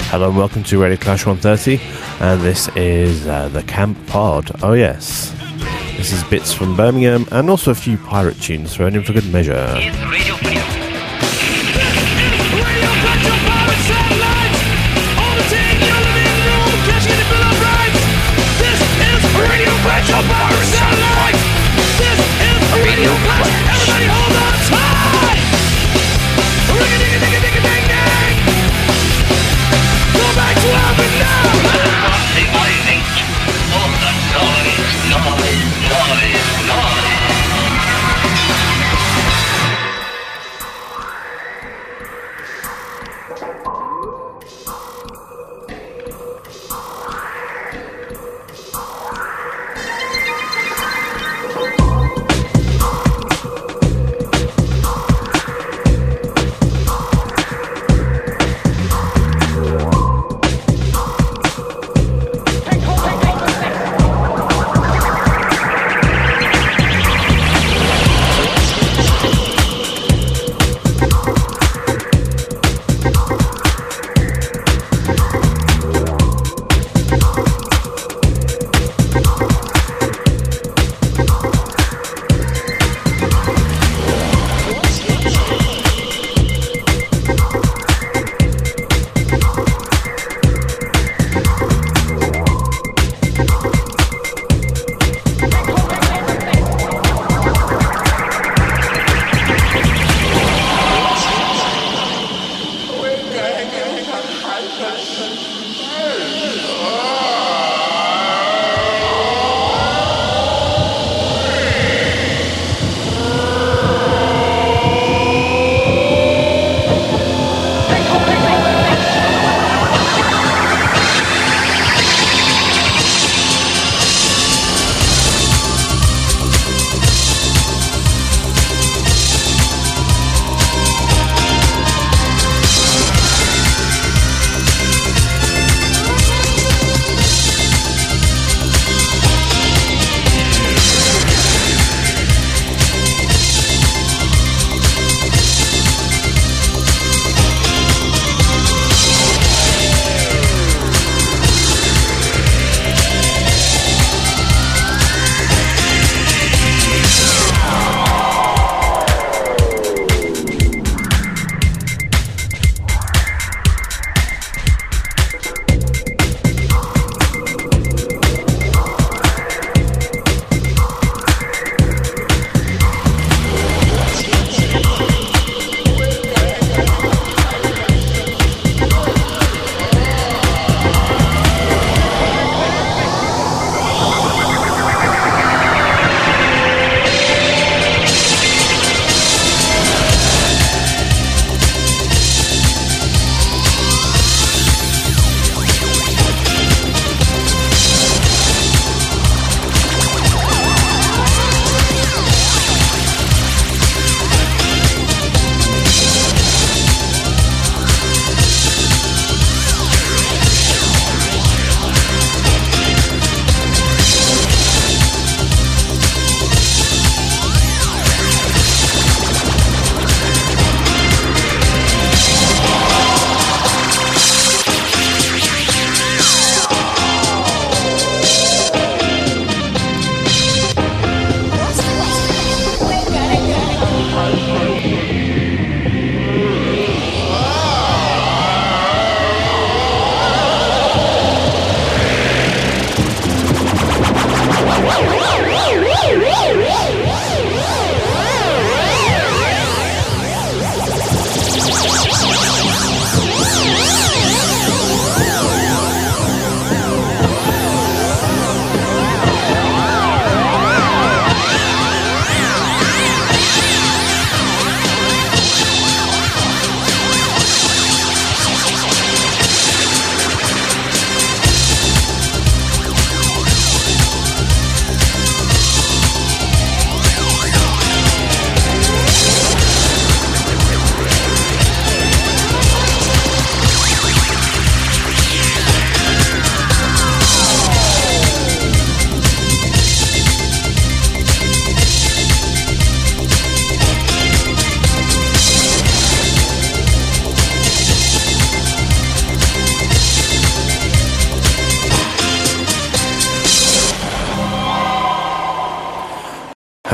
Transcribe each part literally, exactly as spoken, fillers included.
Hello and welcome to Radio Clash one thirty, and this is uh, the Camp Pod. Oh yes, this is bits from Birmingham and also a few pirate tunes thrown in for good measure. It's Radio Freedom. Radio Clash on Power Satellite. This is Radio Clash. Everybody hold on tight. Ring a ding a ding a ding a ding ding. Go back to happen now. The lightning. All the noise, noise, noise, noise.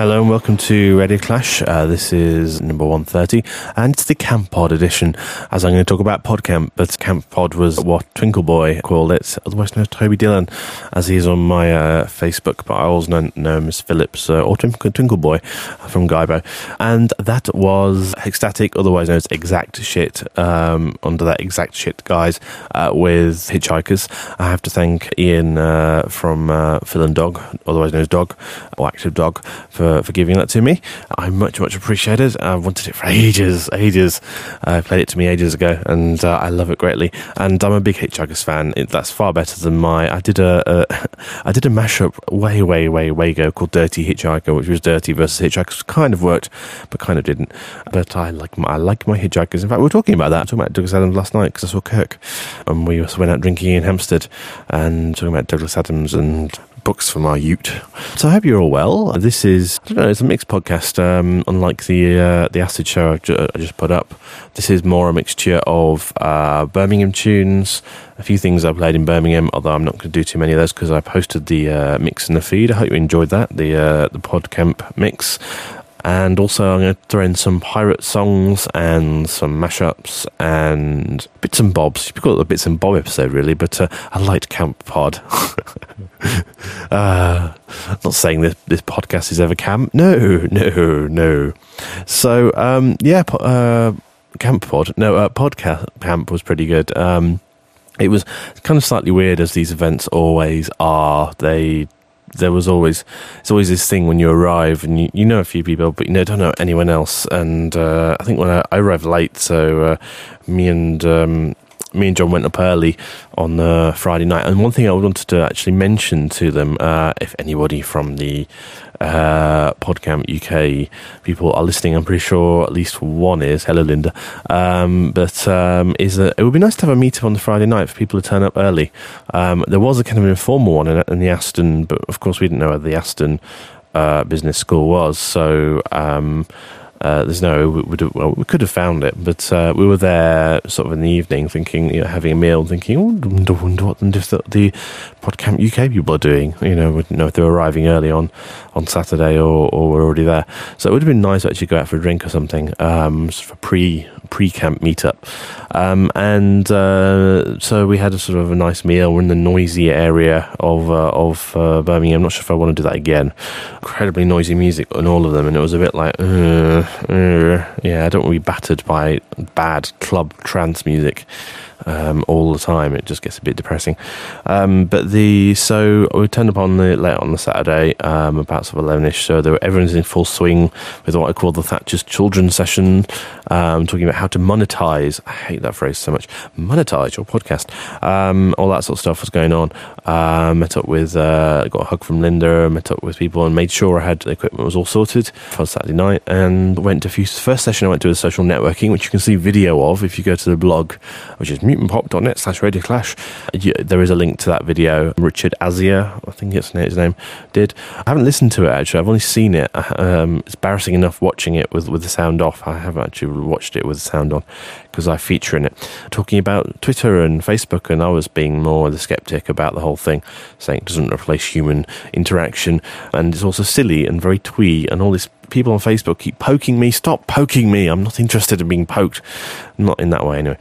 Hello and welcome to Radio Clash. Uh, this is number one thirty and it's the Camp Pod edition, as I'm going to talk about PodCamp, but Camp Pod was what Twinkle Boy called it, otherwise known as Toby Dillon, as he is on my uh, Facebook, but I always know, know him as Phillips uh, or Twinkle, Twinkle Boy from Gaibo. And that was Ecstatic, otherwise known as Exact Shit, um, under that Exact Shit guise, uh, with Hitchhikers. I have to thank Ian uh, from uh, Phil and Dog, otherwise known as Dog, or Active Dog, for For, for giving that to me. I much, much appreciate it. I wanted it for ages, ages. I uh, played it to me ages ago, and uh, I love it greatly. And I'm a big Hitchhikers fan. It, that's far better than my. I did a, a, I did a mashup way, way, way, way ago called Dirty Hitchhiker, which was Dirty versus Hitchhikers. Kind of worked, but kind of didn't. But I like my, I like my Hitchhikers. In fact, we were talking about that. Talking about Douglas Adams last night because I saw Kirk, and we also went out drinking in Hampstead and talking about Douglas Adams and books from our ute. So I hope you're all well. This is, I don't know, it's a mixed podcast, um, unlike the uh, the Acid show I, ju- I just put up. This is more a mixture of uh, Birmingham tunes, a few things I played in Birmingham, although I'm not going to do too many of those because I posted the uh, mix in the feed. I hope you enjoyed that, the uh, the PodCamp mix. And also I'm going to throw in some pirate songs and some mashups and bits and bobs. You could call it a bits and bob episode, really, but uh, a light camp pod. uh, not saying this, this podcast is ever camp. No, no, no. So, um, yeah, uh, Camp Pod. No, uh, Podcast Camp was pretty good. Um, it was kind of slightly weird, as these events always are. They... There was always, it's always this thing when you arrive and you, you know a few people, but you know, don't know anyone else. And uh, I think when I, I arrived late, so uh, me and um, me and John went up early on uh, Friday night. And one thing I wanted to actually mention to them, uh, if anybody from the uh, PodCamp U K people are listening, I'm pretty sure at least one is. Hello, Linda. Um, but um, is that it would be nice to have a meetup on the Friday night for people to turn up early. Um, there was a kind of informal one in, in the Aston, but of course we didn't know where the Aston uh, Business School was, so. Um, Uh, there's no, we, we, well, we could have found it, but uh, we were there sort of in the evening thinking, you know, having a meal, thinking, oh, I wonder, wonder what the, the PodCamp U K people are doing. You know, we didn't know if they were arriving early on, on Saturday or, or were already there. So it would have been nice to actually go out for a drink or something, um, sort of a pre, pre-camp meetup. Um, and uh, so we had a sort of a nice meal. We're in the noisy area of uh, of uh, Birmingham. I'm not sure if I want to do that again. Incredibly noisy music on all of them, and it was a bit like, uh, uh, yeah, I don't want to be battered by bad club trance music um, all the time. It just gets a bit depressing. Um, but the so we turned up on the late on the Saturday, um, about sort of eleven-ish. So there were, everyone's in full swing with what I call the Thatcher's Children's Session, um, talking about how to monetize. I hate that phrase so much. Monetize your podcast. Um, all that sort of stuff was going on. Uh, met up with, uh, got a hug from Linda. Met up with people and made sure I had the equipment was all sorted for Saturday night. And went to a few. First session I went to a social networking, which you can see video of if you go to the blog, which is mutantpop.net slash Radio Clash. There is a link to that video. Richard Azia, I think it's his name, did. I haven't listened to it actually. I've only seen it. Um, it's embarrassing enough watching it with, with the sound off. I haven't actually watched it with the sound on because I feature in it. Talking about Twitter and Facebook, and I was being more the skeptic about the whole thing, saying it doesn't replace human interaction, and it's also silly and very twee, and all this. People on Facebook keep poking me. Stop poking me. I'm not interested in being poked. Not in that way, anyway.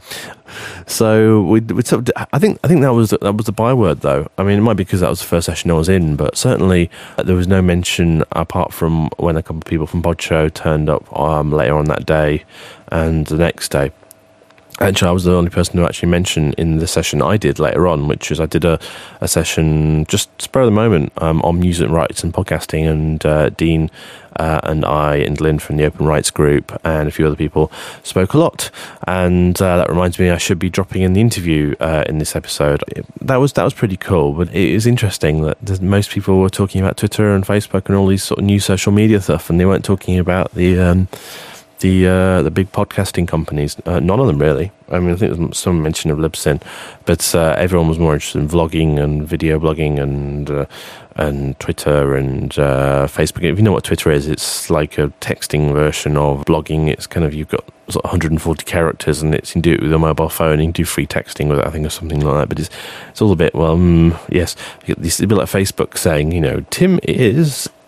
So we, we I think I think that was that was the byword, though. I mean, it might be because that was the first session I was in, but certainly there was no mention apart from when a couple of people from Pod Show turned up um, later on that day and the next day. Actually, I was the only person who actually mentioned in the session I did later on, which is I did a, a session just spur of the moment um, on music rights and podcasting, and uh, Dean uh, and I and Lynn from the Open Rights Group and a few other people spoke a lot. And uh, that reminds me I should be dropping in the interview uh, in this episode. That was that was pretty cool, but it is interesting that most people were talking about Twitter and Facebook and all these sort of new social media stuff, and they weren't talking about the... Um, The uh, the big podcasting companies, uh, none of them really. I mean, I think there's some mention of Libsyn, but uh, everyone was more interested in vlogging and video blogging and uh, and Twitter and uh, Facebook. If you know what Twitter is, it's like a texting version of blogging. It's kind of, you've got sort of one hundred forty characters, and it's, you can do it with a mobile phone. You can do free texting with it, I think, or something like that. But it's it's all a bit, well, mm, yes, it's a bit like Facebook saying, you know, Tim is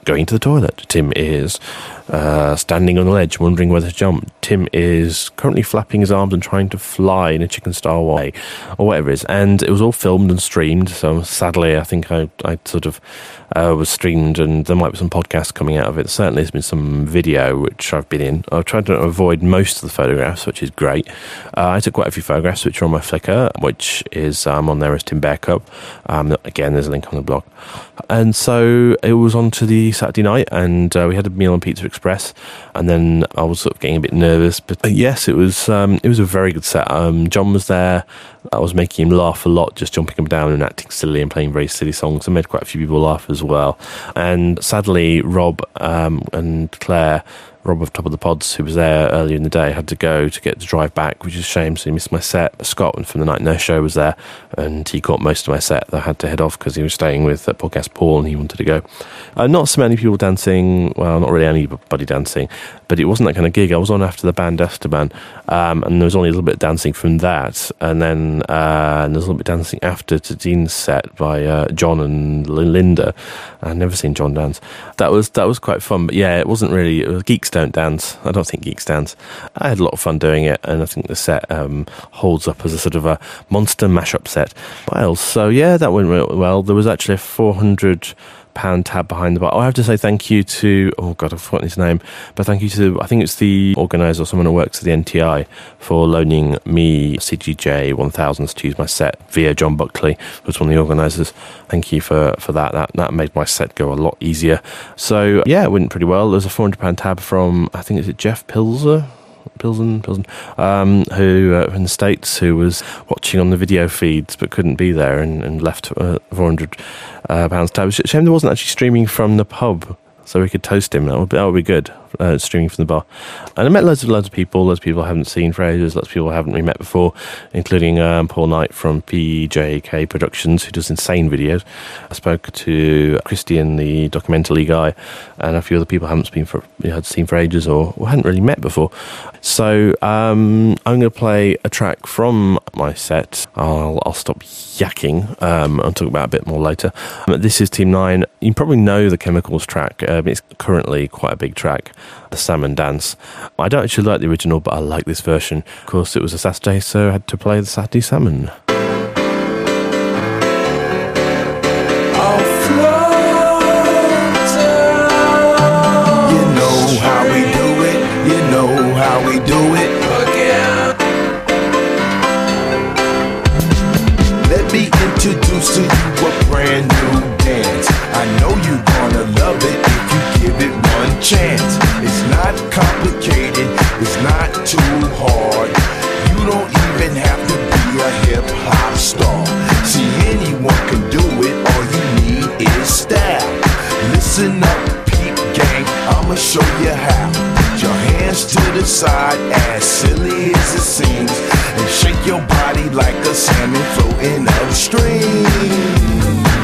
going to the toilet. Tim is uh, standing on the ledge, wondering whether to jump. Tim is currently flapping his arms and trying to fly in a chicken style way, or whatever it is. And it was all filmed and streamed. So sadly, I think I, I sort of uh, was streamed, and there might be some podcasts coming out of it. Certainly, there's been some video which I've been in. I've tried to avoid most of the photographs, which is great. Uh, I took quite a few photographs, which are on my Flickr, which is um, on there as Tim Bear Cup. Um, again, there's a link on the blog. And so it was on to the Saturday night, and uh, we had a meal on Pizza Express, and then I was sort of getting a bit nervous. But uh, yes, it was um, it was a very good set. Um, John was there. I was making him laugh a lot, just jumping up and down and acting silly and playing very silly songs. I made quite a few people laugh as well. And sadly, Rob um, and Claire, Rob of Top of the Pods, who was there earlier in the day, had to go to get to drive back, which is a shame, so he missed my set. Scott from the Night Nurse Show was there, and he caught most of my set. I had to head off because he was staying with uh, Podcast Paul, and he wanted to go. Uh, not so many people dancing, well, not really anybody dancing, but it wasn't that kind of gig. I was on after the band Esteban, um, and there was only a little bit of dancing from that, and then uh, and there was a little bit of dancing after to Dean's set by uh, John and Linda. I've never seen John dance. That was that was quite fun, but yeah, it wasn't really, it was Geeks Don't Dance. I don't think Geeks dance. I had a lot of fun doing it, and I think the set um, holds up as a sort of a monster mashup set. Well, so yeah, that went real well. There was actually a four hundred pound tab behind the bar. Oh, I have to say thank you to, oh God, I've forgotten his name, but thank you to, I think it's the organiser or someone who works at the N T I for loaning me C G J one thousands to use my set via John Buckley, who was one of the organisers. Thank you for, for that. That that made my set go a lot easier. So yeah, it went pretty well. There's a four hundred pound tab from, I think, is it Jeff Pilzer? Pilsen, Pilsen, um, who uh, in the States, who was watching on the video feeds but couldn't be there, and, and left uh, four hundred uh, pounds tab. Shame there wasn't actually streaming from the pub, so we could toast him. That would be, that would be good, uh, streaming from the bar. And I met loads of loads of people, loads of people I haven't seen for ages, lots of people I haven't really met before, including um, Paul Knight from P J K Productions, who does insane videos. I spoke to Christian, the documentary guy, and a few other people I haven't been for, you know, had seen for ages or, or hadn't really met before. So um, I'm going to play a track from my set. I'll, I'll stop yakking. Um, I'll talk about it a bit more later. Um, this is Team nine. You probably know the Chemicals track. Um, it's currently quite a big track, the Salmon Dance. I don't actually like the original, but I like this version. Of course, it was a Saturday, so I had to play the Saturday Salmon. How we do it again. Let me introduce to you a brand new dance. I know you're gonna love it if you give it one chance. It's not complicated, it's not too hard. You don't even have to be a hip hop star. See, anyone can do it, all you need is style. Listen up, peep gang, I'ma show you how. Your hands to the side, as silly as it seems, and shake your body like a salmon floating upstream.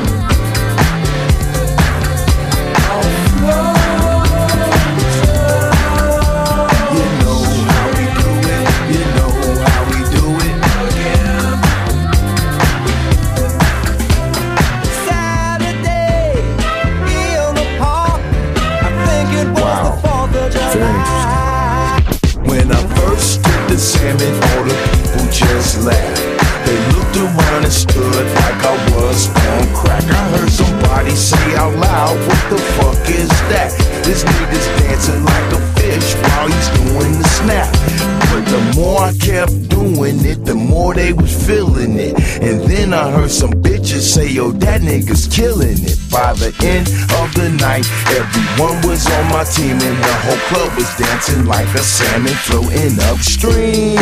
Salmon, all the people just laughed. They looked around and stood like I was on crack. I heard somebody say out loud, what the fuck is that? This nigga's dancing like a fish while he's doing the snap. But the more I kept doing it, the more they was feeling it. And then I heard some bitches say, yo, that nigga's killing it. By the end of the night, everyone was on my team, and the whole club was dancing like a salmon floating upstream.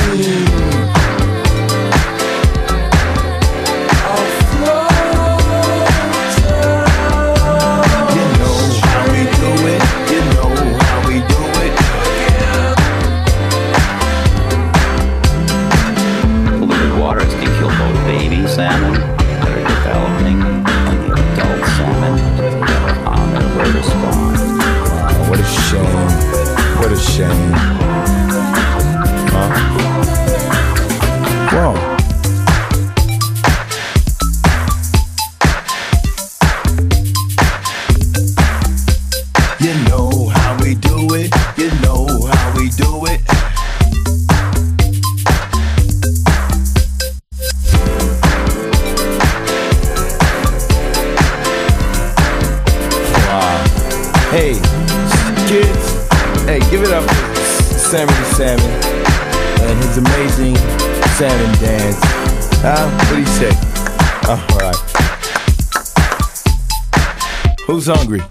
Salmon that are developing and the adult salmon on their way to spawn. Wow, what a shame. What a shame. Huh? and his amazing salmon dance. Huh? What do you say? All right. Who's hungry?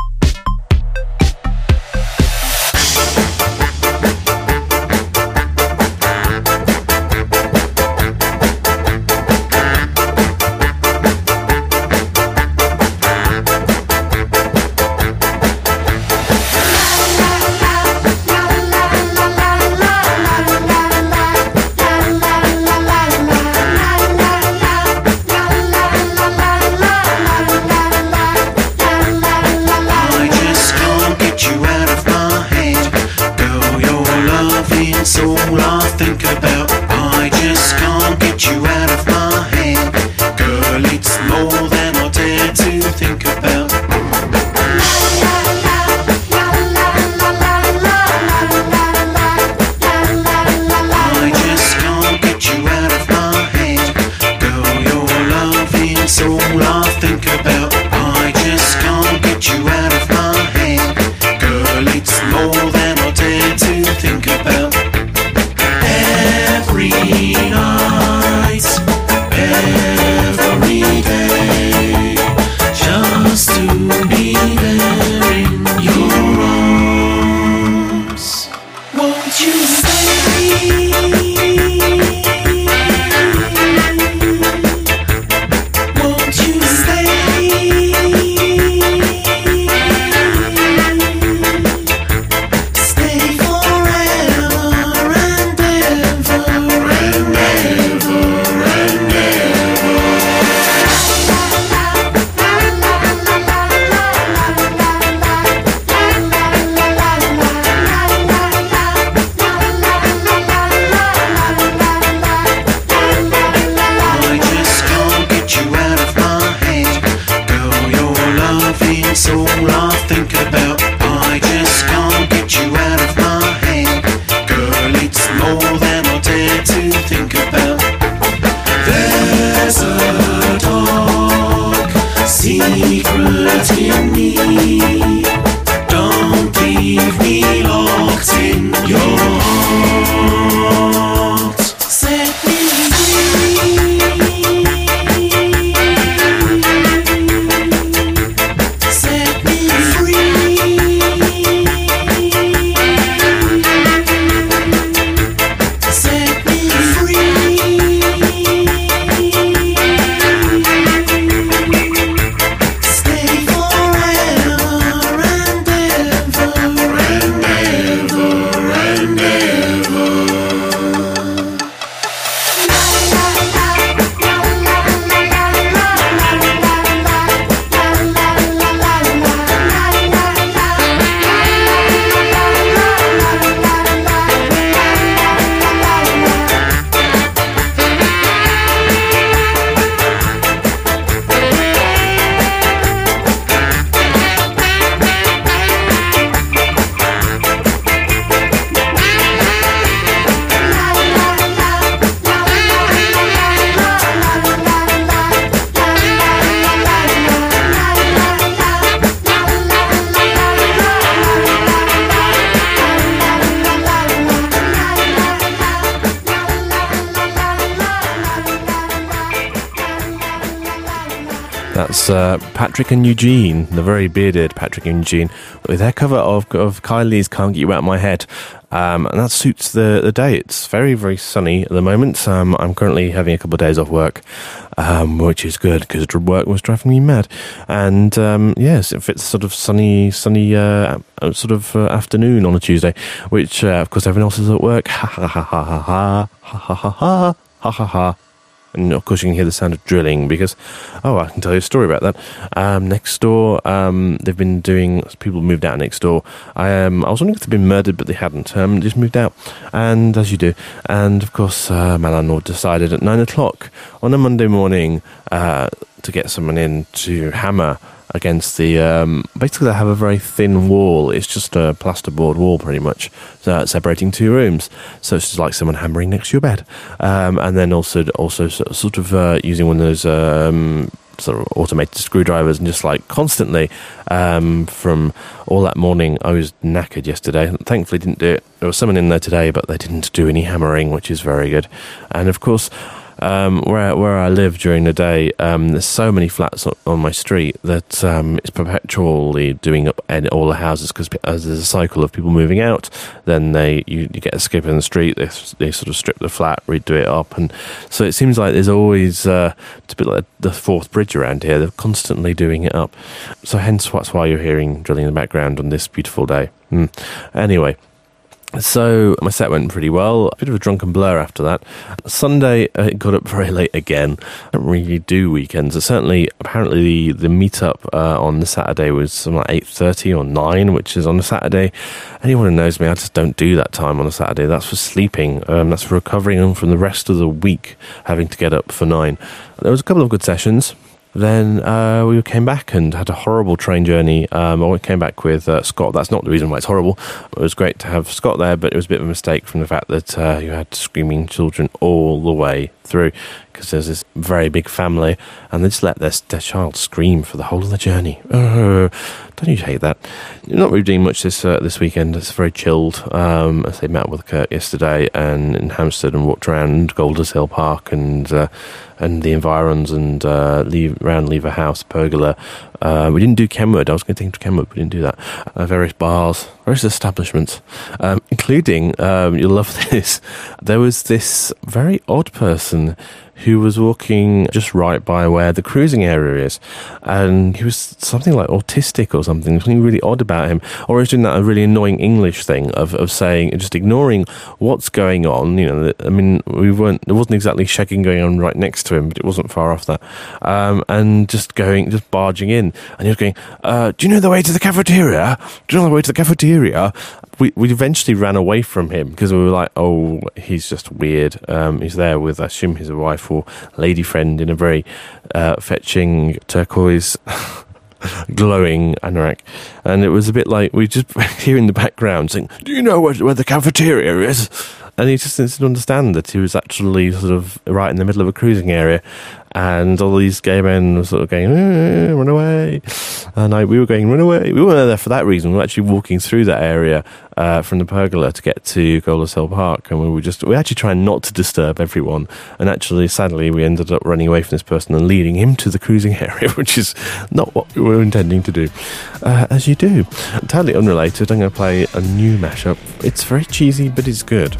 That's uh, Patrick and Eugene, the very bearded Patrick and Eugene, with their cover of, of Kylie's Can't Get You Out of My Head. Um, and that suits the, the day. It's very, very sunny at the moment. Um, I'm currently having a couple of days off work, um, which is good because work was driving me mad. And um, yes, if it's sort of sunny, sunny uh, sort of uh, afternoon on a Tuesday, which uh, of course everyone else is at work. Ha ha ha ha ha ha ha ha ha ha ha ha. And of course you can hear the sound of drilling because, oh, I can tell you a story about that. Um, next door, um, they've been doing, people moved out next door. I, um, I was wondering if they'd been murdered, but they hadn't. Um, just moved out, and as you do. And of course, uh, my landlord decided at nine o'clock on a Monday morning uh, to get someone in to hammer against the, um, basically they have a very thin wall. It's just a plasterboard wall pretty much, uh, separating two rooms. So it's just like someone hammering next to your bed. Um, and then also, also sort of uh, using one of those um, sort of automated screwdrivers, and just like constantly um, from all that morning. I was knackered yesterday. Thankfully, didn't do it. There was someone in there today, but they didn't do any hammering, which is very good. And of course, Um, where where I live during the day, um, there's so many flats on, on my street that um, it's perpetually doing up all the houses, because as there's a cycle of people moving out, then they you, you get a skip in the street, they, they sort of strip the flat, redo it up, and so it seems like there's always uh, it's a bit like the Forth Bridge around here. They're constantly doing it up, so hence that's why you're hearing drilling in the background on this beautiful day. Mm. Anyway. So my set went pretty well. A bit of a drunken blur after that. Sunday, I got up very late again. I don't really do weekends. So certainly, apparently, the, the meet-up uh, on the Saturday was something like eight thirty or nine, which is on a Saturday. Anyone who knows me, I just don't do that time on a Saturday. That's for sleeping. Um, that's for recovering from the rest of the week, having to get up for nine. There was a couple of good sessions. Then uh, we came back and had a horrible train journey. Um, I came back with uh, Scott. That's not the reason why it's horrible. It was great to have Scott there, but it was a bit of a mistake from the fact that uh, you had screaming children all the way through, because there's this very big family, and they just let their, their child scream for the whole of the journey. Oh, don't you hate that? Not really doing much this uh, this weekend. It's very chilled. Um, as they met with Kurt yesterday and in Hampstead and walked around Golders Hill Park and uh, and the environs and uh, leave, around Lever House, Pergola. Uh, we didn't do Kenwood. I was going to take Kenwood, but we didn't do that. Uh, various bars, various establishments, um, including, um, you'll love this, there was this very odd person who was walking just right by where the cruising area is, and he was something like autistic or something, something really odd about him, or he was doing that a really annoying English thing of, of saying, just ignoring what's going on, you know, I mean, we weren't, there wasn't exactly shagging going on right next to him, but it wasn't far off that, um, and just going, just barging in, and he was going, uh, do you know the way to the cafeteria? Do you know the way to the cafeteria? We we eventually ran away from him because we were like, oh, he's just weird. Um, he's there with, I assume, his wife or lady friend in a very uh, fetching turquoise, glowing anorak. And it was a bit like, we just hear in the background saying, do you know where, where the cafeteria is? And he just didn't understand that he was actually sort of right in the middle of a cruising area, and all these gay men were sort of going, eh, run away. And I, we were going, run away. We weren't there for that reason. We were actually walking through that area uh, from the Pergola to get to Golders Hill Park, and we were just, we actually trying not to disturb everyone. And actually, sadly, we ended up running away from this person and leading him to the cruising area, which is not what we were intending to do. Uh, as you do. Totally unrelated, I'm going to play a new mashup. It's very cheesy, but it's good.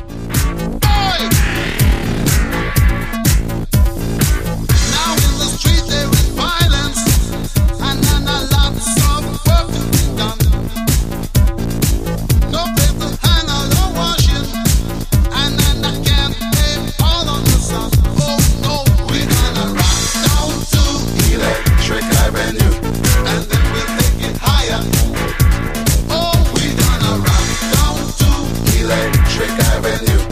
Electric Avenue.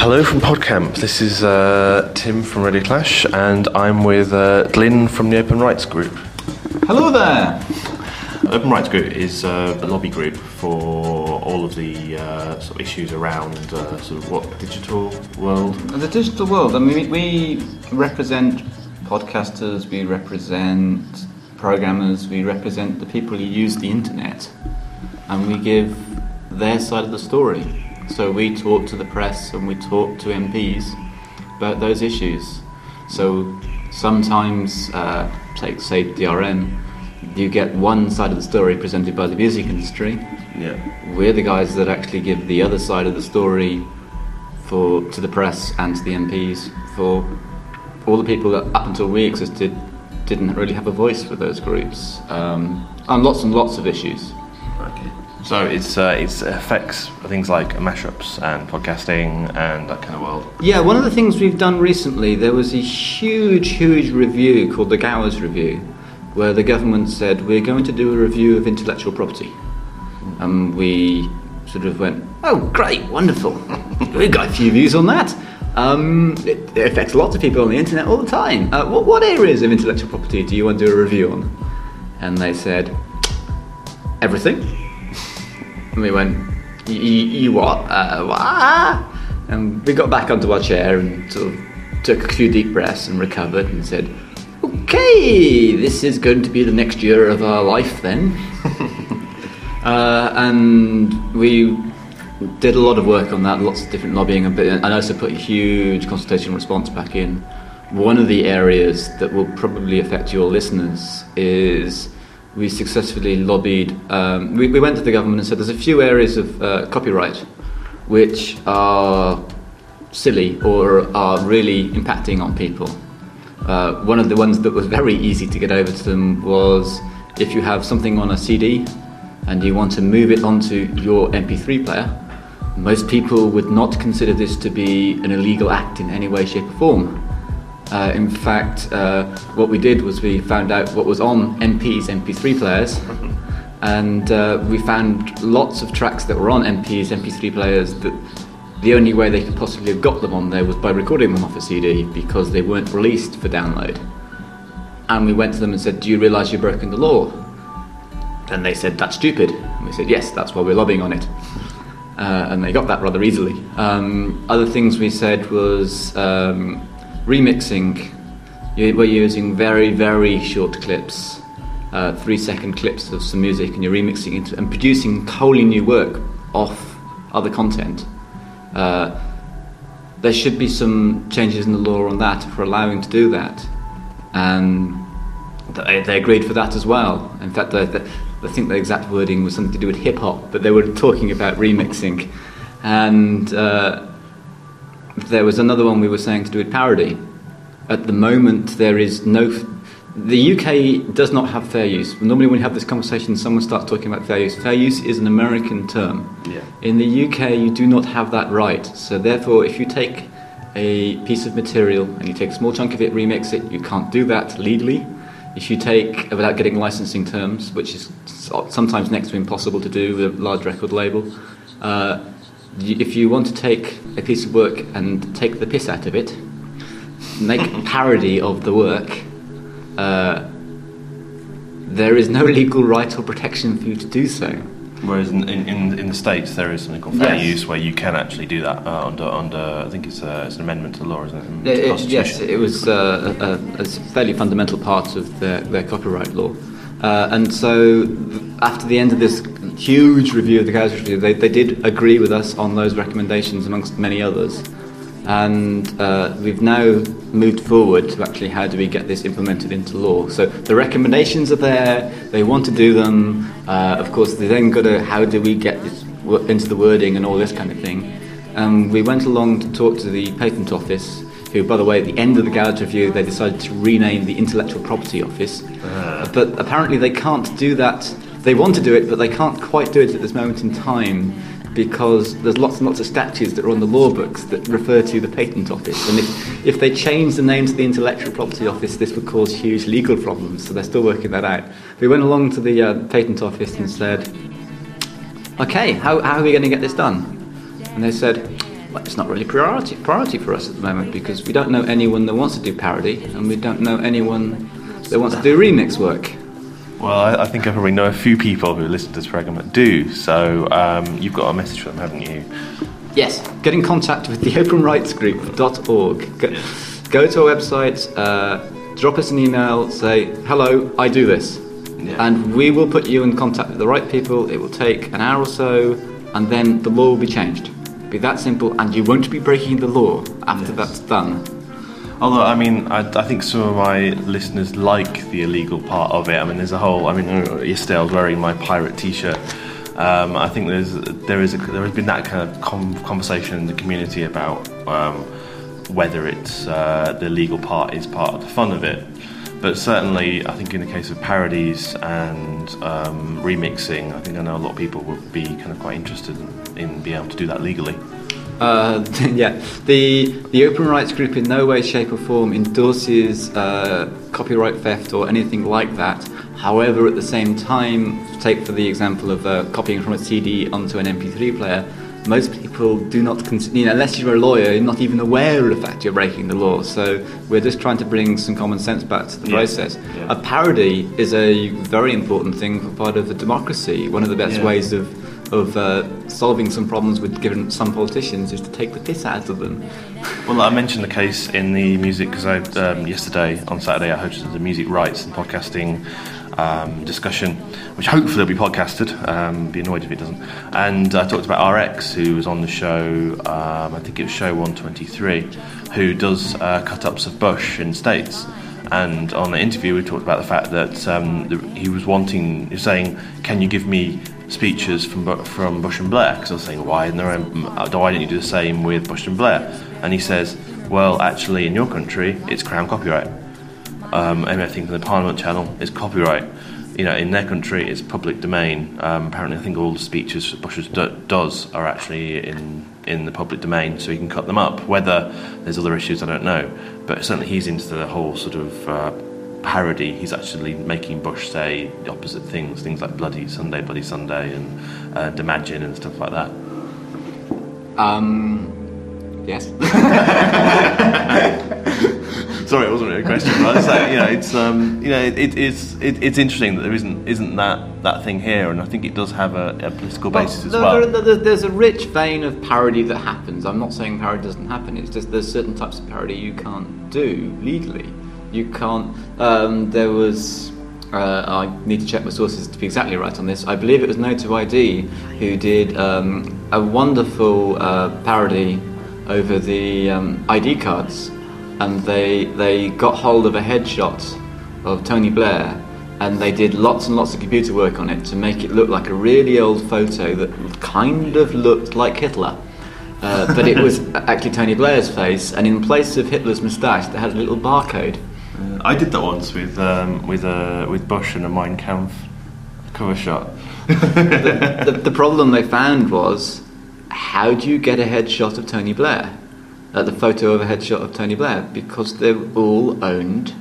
Hello from PodCamp. This is uh, Tim from Radio Clash, and I'm with uh, Glyn from the Open Rights Group. Hello there. Open Rights Group is uh, a lobby group for all of the uh, sort of issues around uh, sort of what digital world. The digital world. I mean, we represent podcasters, we represent programmers, we represent the people who use the internet, and we give their side of the story. So we talk to the press and we talk to M Ps about those issues. So sometimes, uh, take say D R M, you get one side of the story presented by the music industry. Yeah. We're the guys that actually give the other side of the story for to the press and to the M Ps, for all the people that up until we existed didn't really have a voice for those groups, um, on lots and lots of issues. Okay. So it's uh, it affects things like mashups and podcasting and that kind of world. Yeah, one of the things we've done recently, there was a huge, huge review called the Gowers Review, where the government said, we're going to do a review of intellectual property. And we sort of went, oh, great, wonderful. We've got a few views on that. Um, it, it affects lots of people on the internet all the time. Uh, what, what areas of intellectual property do you want to do a review on? And they said, everything. And we went, you what? Uh, what? And we got back onto our chair and sort of took a few deep breaths and recovered and said, okay, this is going to be the next year of our life then. uh, and we did a lot of work on that, lots of different lobbying, and also put a huge consultation response back in. One of the areas that will probably affect your listeners is we successfully lobbied, um, we, we went to the government and said there's a few areas of uh, copyright which are silly or are really impacting on people. Uh, one of the ones that was very easy to get over to them was if you have something on a C D and you want to move it onto your M P three player, most people would not consider this to be an illegal act in any way, shape or form. Uh, in fact, uh, what we did was we found out what was on M P's M P three players, and uh, we found lots of tracks that were on M P's M P three players that the only way they could possibly have got them on there was by recording them off a C D, because they weren't released for download. And we went to them and said, do you realise you've broken the law? And they said, that's stupid. And we said, yes, that's why we're lobbying on it. Uh, and they got that rather easily. Um, other things we said was um, remixing. You, we're using very, very short clips, uh, three second clips of some music, and you're remixing it and producing wholly new work off other content. Uh, there should be some changes in the law on that for allowing to do that, and they, they agreed for that as well. In fact, I, I think the exact wording was something to do with hip hop, but they were talking about remixing. And uh, there was another one we were saying to do with parody. At the moment, there is no. The U K does not have fair use. Normally when we have this conversation, someone starts talking about fair use. Fair use is an American term. Yeah. In the U K, you do not have that right. So therefore, if you take a piece of material and you take a small chunk of it, remix it, you can't do that legally. If you take, without getting licensing terms, which is sometimes next to impossible to do with a large record label, uh, if you want to take a piece of work and take the piss out of it, make a parody of the work, Uh, there is no legal right or protection for you to do so. Whereas in, in, in the States there is something called fair Yes. use, where you can actually do that uh, under under I think it's, a, it's an amendment to the law, isn't it? To the It, it, Constitution. yes, it was uh, a, a, a fairly fundamental part of their, their copyright law. Uh, and so after the end of this huge review of the Gowers Review, they, they did agree with us on those recommendations amongst many others. And uh, we've now moved forward to actually how do we get this implemented into law. So the recommendations are there, they want to do them. Uh, of course, they then got to, how do we get this wo- into the wording and all this kind of thing. Um, we went along to talk to the Patent Office, who, by the way, at the end of the Gowers Review, they decided to rename the Intellectual Property Office. Uh. But apparently they can't do that. They want to do it, but they can't quite do it at this moment in time, because there's lots and lots of statutes that are on the law books that refer to the Patent Office. And if, if they change the name to the Intellectual Property Office, this would cause huge legal problems, so they're still working that out. We went along to the uh, Patent Office and said, okay, how, how are we going to get this done? And they said, well, it's not really priority priority for us at the moment because we don't know anyone that wants to do parody, and we don't know anyone that wants to do remix work. Well, I, I think I probably know a few people who listen to this program that do. So um, you've got a message for them, haven't you? Yes, get in contact with the open rights group dot org. Go, go to our website, uh, drop us an email, say, hello, I do this. Yeah. And we will put you in contact with the right people. It will take an hour or so, and then the law will be changed. It'll be that simple, and you won't be breaking the law after yes. that's done. Although, I mean, I, I think some of my listeners like the illegal part of it. I mean, there's a whole. I mean, yesterday I was wearing my pirate T-shirt. Um, I think there's there is a, there has been that kind of com- conversation in the community about um, whether it's uh, the legal part is part of the fun of it. But certainly, I think in the case of parodies and um, remixing, I think I know a lot of people would be kind of quite interested in, in being able to do that legally. Uh, yeah, the the open rights group in no way, shape or form endorses uh, copyright theft or anything like that. However, at the same time, take for the example of uh, copying from a C D onto an M P three player, most people do not, cons- you know, unless you're a lawyer, you're not even aware of the fact you're breaking the law. So we're just trying to bring some common sense back to the yeah. process. Yeah. A parody is a very important thing for part of the democracy. One of the best yeah. ways of of uh, solving some problems with given some politicians is to take the piss out of them. Well, I mentioned the case in the music because I um, yesterday on Saturday I hosted the music rights and podcasting um, discussion, which hopefully will be podcasted. Um, be annoyed if it doesn't. And I talked about R X, who was on the show. Um, I think it was show one twenty-three, who does uh, cut-ups of Bush in States. And on the interview, we talked about the fact that um, the, he was wanting, he was saying, "Can you give me speeches from from Bush and Blair?" Because I was saying, why, and why didn't you do the same with Bush and Blair? And he says, well, actually, in your country, it's Crown copyright. Um, anything from the Parliament channel is copyright. You know, in their country, it's public domain. Um, apparently, I think all the speeches Bush do, does are actually in in the public domain, so he can cut them up. Whether there's other issues, I don't know. But certainly, he's into the whole sort of uh, parody. He's actually making Bush say the opposite things, things like Bloody Sunday, Bloody Sunday, and uh, Imagine and stuff like that. Um, yes. Sorry, it wasn't really a question, but I'd say, you know, it's um, you know, it, it, it's it, it's interesting that there isn't isn't that, that thing here, and I think it does have a, a political basis well, as well. There, there, there's a rich vein of parody that happens. I'm not saying parody doesn't happen. It's just there's certain types of parody you can't do legally. You can't. Um, there was. Uh, I need to check my sources to be exactly right on this. I believe it was No two I D who did um, a wonderful uh, parody over the um, I D cards, and they they got hold of a headshot of Tony Blair, and they did lots and lots of computer work on it to make it look like a really old photo that kind of looked like Hitler. Uh, but it was actually Tony Blair's face, and in place of Hitler's moustache, they had a little barcode. Uh, I did that once with um, with uh, with Bush and a Mein Kampf cover shot. the, the, the problem they found was, how do you get a headshot of Tony Blair? Uh, the photo of a headshot of Tony Blair, because they're all owned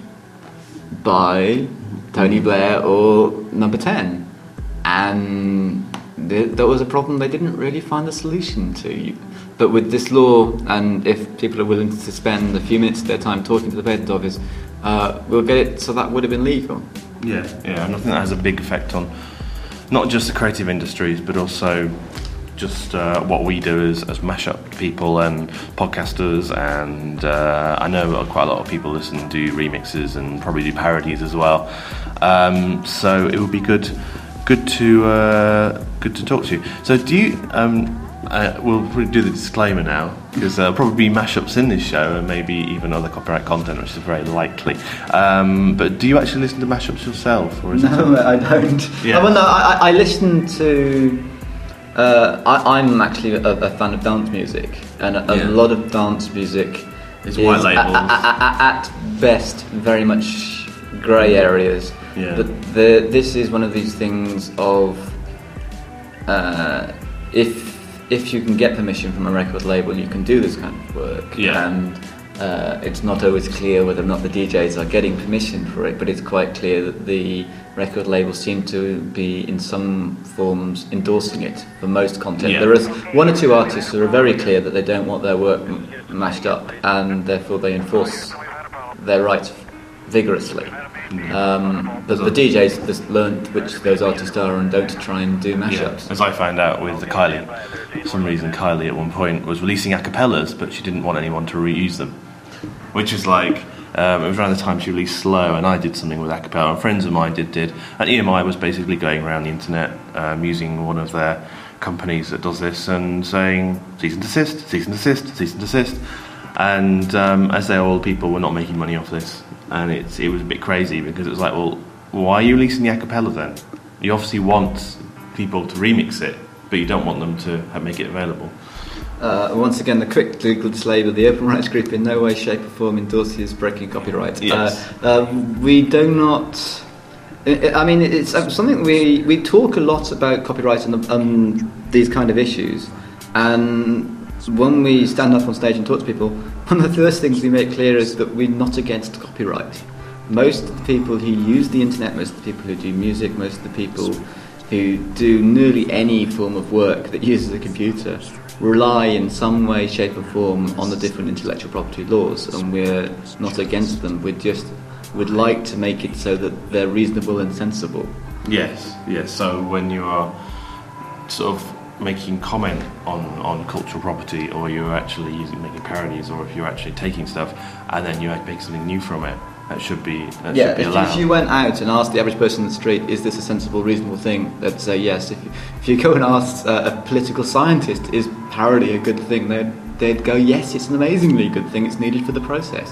by Tony Blair or Number ten, and th- that was a problem they didn't really find a solution to. But with this law, and if people are willing to spend a few minutes of their time talking to the patent office, uh, we'll get it so that would have been legal. Yeah, yeah, and I think that has a big effect on not just the creative industries, but also just uh, what we do as, as mashup people and podcasters, and uh, I know quite a lot of people listen to do remixes and probably do parodies as well. Um, so it would be good, good to uh, good to talk to you. So do you? Um, uh, we'll probably do the disclaimer now, because there'll probably be mashups in this show and maybe even other copyright content, which is very likely. Um, but do you actually listen to mashups yourself, or is no, it? I don't. Yeah. Oh, well, no, I, I listen to. Uh, I, I'm actually a, a fan of dance music, and a, a Yeah. lot of dance music It's white labels. a- a- a- a- at best very much grey areas. Yeah. But the, this is one of these things of uh, if if you can get permission from a record label, you can do this kind of work. Yeah. And Uh, it's not always clear whether or not the D Js are getting permission for it, but it's quite clear that the record labels seem to be in some forms endorsing it for most content. Yeah. There is one or two artists who are very clear that they don't want their work m- mashed up, and therefore they enforce their rights vigorously. Um, but the D Js just learned which those artists are and don't try and do mashups. Yeah, as I found out with the Kylie, for some reason Kylie at one point was releasing acapellas, but she didn't want anyone to reuse them, which is like, um, it was around the time she released Slow, and I did something with acapella, and friends of mine did did, and E M I was basically going around the internet um, using one of their companies that does this and saying cease and desist, cease and desist, cease and desist, and um, as they're all people, we're not making money off this. And it's, it was a bit crazy because it was like, well, why are you releasing the acapella then? You obviously want people to remix it, but you don't want them to have, make it available. Uh, once again, the quick legal disclaimer: the Open Rights Group in no way, shape, or form endorses breaking copyright. Yes. Uh, uh, we do not. I I mean, it's something we we talk a lot about copyright and um, these kind of issues, and when we stand up on stage and talk to people, one of the first things we make clear is that we're not against copyright. Most of the people who use the internet, most of the people who do music, most of the people who do nearly any form of work that uses a computer rely in some way, shape or form on the different intellectual property laws, and we're not against them. We just would like to make it so that they're reasonable and sensible. Yes, yes. So when you are sort of making comment on, on cultural property, or you're actually using making parodies, or if you're actually taking stuff and then you make something new from it, that should be that Yeah, should be if, allowed. if you went out and asked the average person in the street, is this a sensible, reasonable thing, they'd say yes. If you, if you go and ask uh, a political scientist, is parody a good thing, they'd, they'd go, yes, it's an amazingly good thing, it's needed for the process.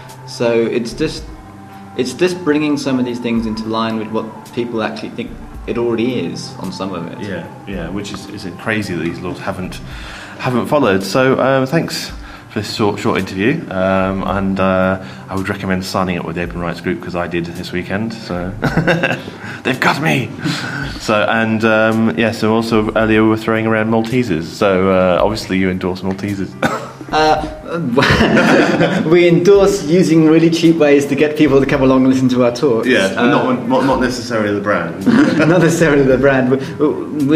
So it's just it's just bringing some of these things into line with what people actually think it already is on some of it. Yeah, yeah, which is is it crazy that these laws haven't haven't followed. So um, thanks for this short short interview, um, and uh, I would recommend signing up with the Open Rights Group because I did this weekend. So they've got me. So and um, yeah, so also earlier we were throwing around Maltesers. So uh, obviously you endorse Maltesers. Uh, we endorse using really cheap ways to get people to come along and listen to our talks. Yeah, Uh, not not not necessarily the brand. not necessarily the brand. We,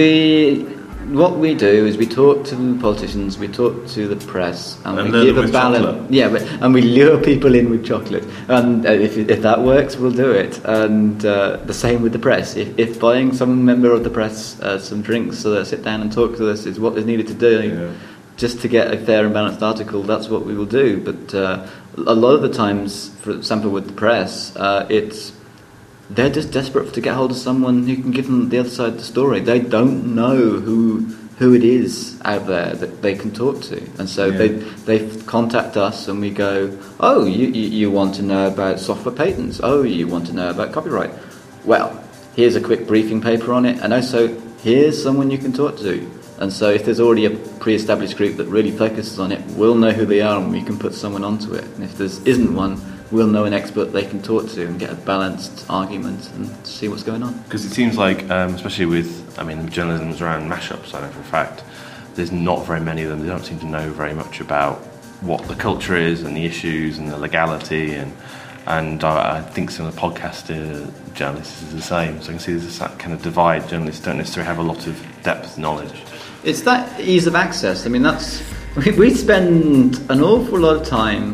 we, what we do is we talk to politicians, we talk to the press, and, And we lure give them a with balance. chocolate. Yeah, but, and we lure people in with chocolate. And uh, if if that works, we'll do it. And uh, the same with the press. If if buying some member of the press uh, some drinks so they sit down and talk to us is what is needed to do. Yeah. Just to get a fair and balanced article, that's what we will do. But uh, a lot of the times, for example, with the press, uh, it's they're just desperate to get hold of someone who can give them the other side of the story. They don't know who who it is out there that they can talk to, and so Yeah. they they contact us, and we go, oh, you, you you want to know about software patents? Oh, you want to know about copyright? Well, here's a quick briefing paper on it, and also here's someone you can talk to. And so if there's already a pre-established group that really focuses on it, we'll know who they are and we can put someone onto it. And if there isn't one, we'll know an expert they can talk to and get a balanced argument and see what's going on. Because it seems like, um, especially with, I mean, journalism's around mashups, I know for a fact, there's not very many of them. They don't seem to know very much about what the culture is and the issues and the legality. And and uh, I think some of the podcast uh, journalists is the same. So I can see there's that kind of divide. Journalists don't necessarily have a lot of depth knowledge. It's that ease of access. I mean, that's we, we spend an awful lot of time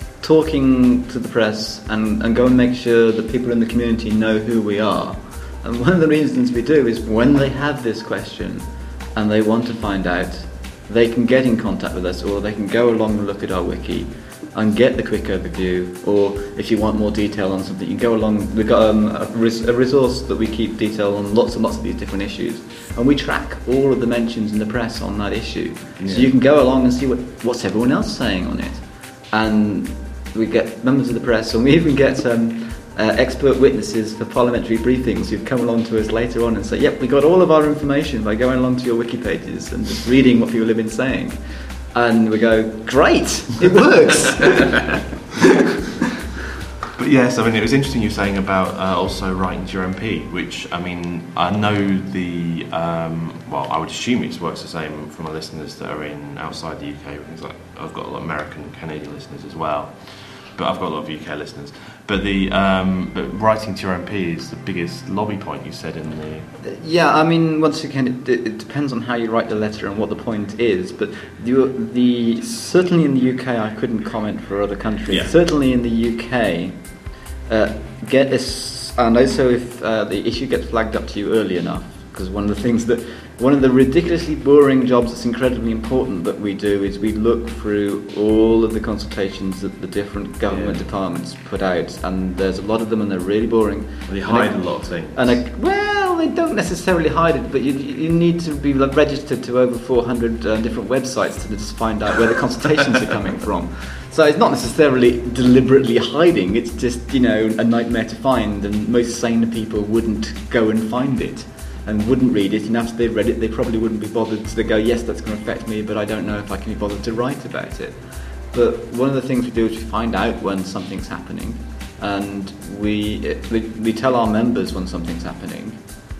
talking to the press and, and go and make sure that people in the community know who we are. And one of the reasons we do is when they have this question and they want to find out, they can get in contact with us, or they can go along and look at our wiki and get the quick overview, or if you want more detail on something, you can go along. We've got um, a, res- a resource that we keep detail on lots and lots of these different issues, and we track all of the mentions in the press on that issue. Yeah. So you can go along and see what what's everyone else saying on it, and we get members of the press, and we even get um, uh, expert witnesses for parliamentary briefings who've come along to us later on and say, yep, we got all of our information by going along to your wiki pages and just reading what people have been saying. And we go, great, it works. But yes, I mean, it was interesting you were saying about uh, also writing to your M P, which, I mean, I know the, um, well, I would assume it works the same for my listeners that are in outside the U K, things like, I've got a lot of American, Canadian listeners as well, but I've got a lot of U K listeners. But the um, but writing to your M P is the biggest lobby point, you said in the... Yeah, I mean, once again, it, it depends on how you write the letter and what the point is, but the, the certainly in the U K, I couldn't comment for other countries, Yeah. certainly in the U K, uh, get this, and also if uh, the issue gets flagged up to you early enough, because one of the things that, one of the ridiculously boring jobs that's incredibly important that we do is we look through all of the consultations that the different government Yeah. departments put out, and there's a lot of them and they're really boring. They And hide it- a lot of things. And I, well, they don't necessarily hide it, but you, you need to be like, registered to over four hundred uh, different websites to just find out where the consultations are coming from. So it's not necessarily deliberately hiding, it's just, you know, a nightmare to find, and most sane people wouldn't go and find it and wouldn't read it, and after they've read it they probably wouldn't be bothered to go, yes, that's going to affect me, but I don't know if I can be bothered to write about it. But one of the things we do is we find out when something's happening, and we we, we tell our members when something's happening,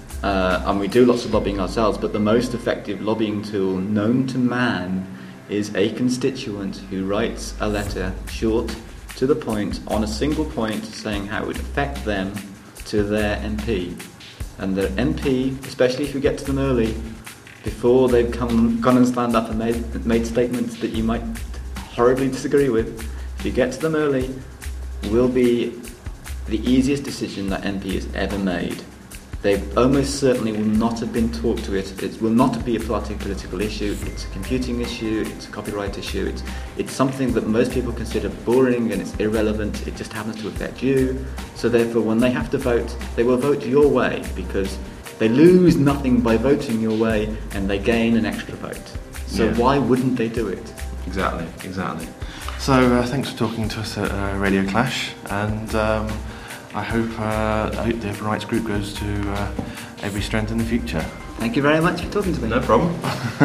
uh, and we do lots of lobbying ourselves, but the most effective lobbying tool known to man is a constituent who writes a letter, short, to the point, on a single point, saying how it would affect them to their M P. And their M P, especially if you get to them early, before they've come, gone and stand up and made, made statements that you might horribly disagree with, if you get to them early, will be the easiest decision that M P has ever made. They almost certainly will not have been taught to it. It will not be a party political issue. It's a computing issue. It's a copyright issue. It's it's something that most people consider boring and it's irrelevant. It just happens to affect you. So therefore, when they have to vote, they will vote your way because they lose nothing by voting your way and they gain an extra vote. So Yeah. why wouldn't they do it? Exactly, exactly. So uh, thanks for talking to us at uh, Radio Clash, and um, I hope uh, I hope the Open Rights Group goes to uh, every strength in the future. Thank you very much for talking to me. No problem.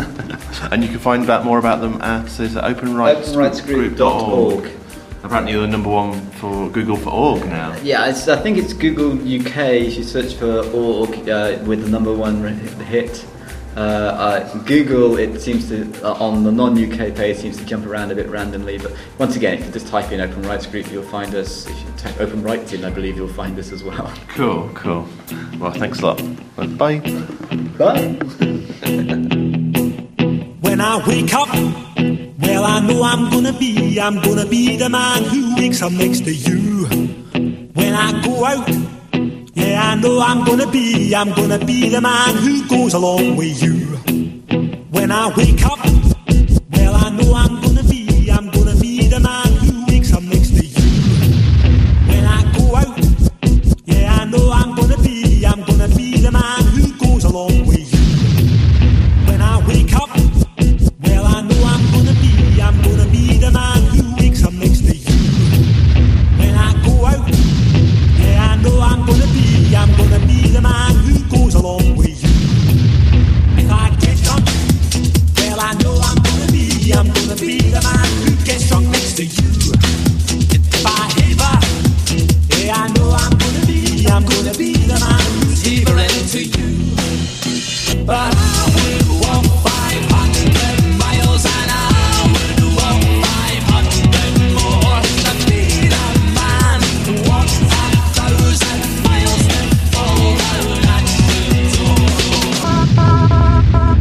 And you can find out more about them at is it open rights group dot org. Apparently you're the number one for Google for org now. Yeah, it's, I think it's Google U K. If you search for org uh, with the number one hit. Uh, uh, Google, it seems to, uh, on the non-U K page, seems to jump around a bit randomly. But once again, if you just type in Open Rights Group, you'll find us. If you type Open Rights in, I believe you'll find us as well. Cool, cool. Well, thanks a lot. Bye. Bye. When I wake up, well, I know I'm gonna be, I'm gonna be the man who wakes up next to you. When I go out, yeah, I know I'm gonna be, I'm gonna be the man who goes along with you. When I wake up, well, I know I'm gonna be, I'm gonna be the man who wakes up next to you. When I go out, yeah, I know I'm gonna be, I'm gonna be the man who goes along with you. When I wake up, well, I know I'm gonna be, I'm gonna be the man who wakes up next to you. When I go out, yeah, I know I'm gonna be, I'm gonna be the man who goes along with you. If I get drunk, well, I know I'm gonna be, I'm gonna be the man who gets drunk next to you. If I heaver, yeah, I know I'm gonna be, I'm gonna be the man who's heavering to you. But I will walk five hundred miles and I will walk five hundred more to be the man who walks a thousand miles to fall down at the door.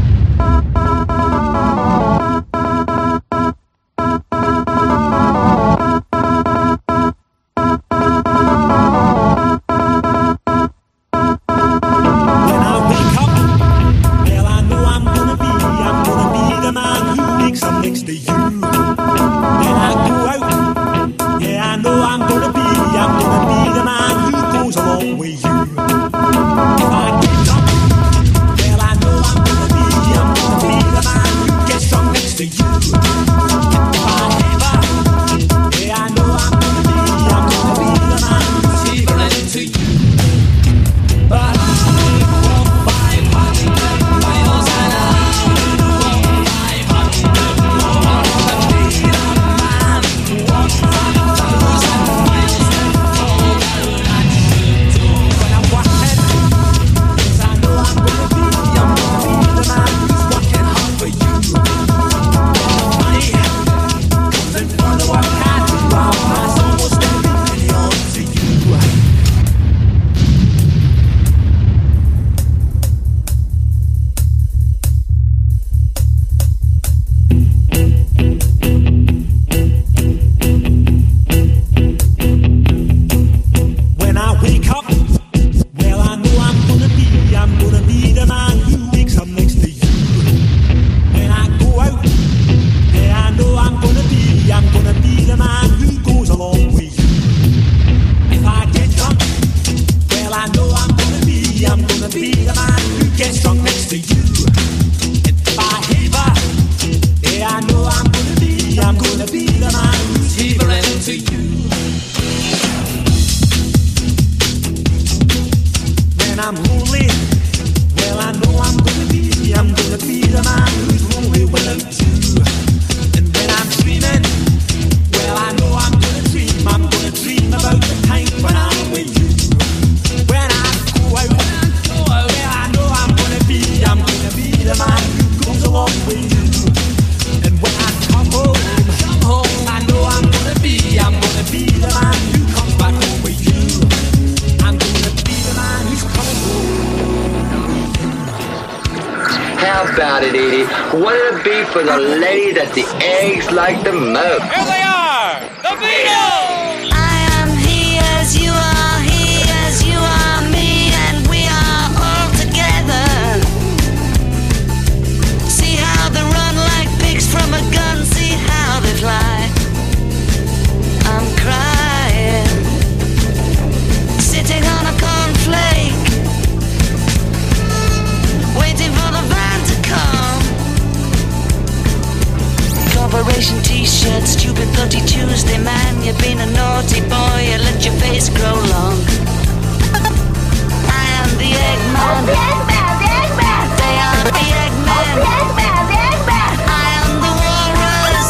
When I wake up, well, I know I'm gonna be, I'm gonna be the man who wakes up next to you. When I go out, yeah, I know I'm gonna be, I'm gonna be the man who goes along with you. If I get up, well, I know I'm gonna be, I'm gonna be the man who gets drunk next to you. If I ever, yeah, I know I'm gonna be, I'm gonna be the man who's heavering to you. But I will walk five hundred miles and I will walk five hundred more to be the man who walks a thousand miles to fall How about it, Edie? What'd it be for the lady that the eggs like the most? Here they are, the Beatles! I am he as you are, he as you are, me, and we are all together. See how they run like pigs from a gun, see how they fly. I'm crying, sitting on a cornflake, waiting for the van to come. Corporation t-shirt, stupid bloody Tuesday, man. You've been a naughty boy, you let your face grow long. I am the Eggman. The Eggman, the Eggman. They are the Eggman. The Eggman, the Eggman. I am the walrus.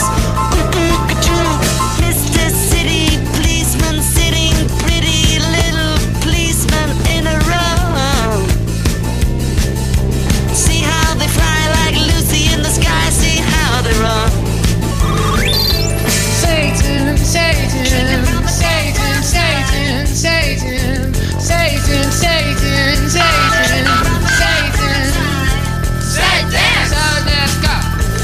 Mister City Policeman, sitting pretty little policeman in a row. See how they fly like Lucy in the sky, see how they run. Satan, Satan, Satan, Satan, Satan, Satan, Satan, Satan, Satan, Satan. So let's go.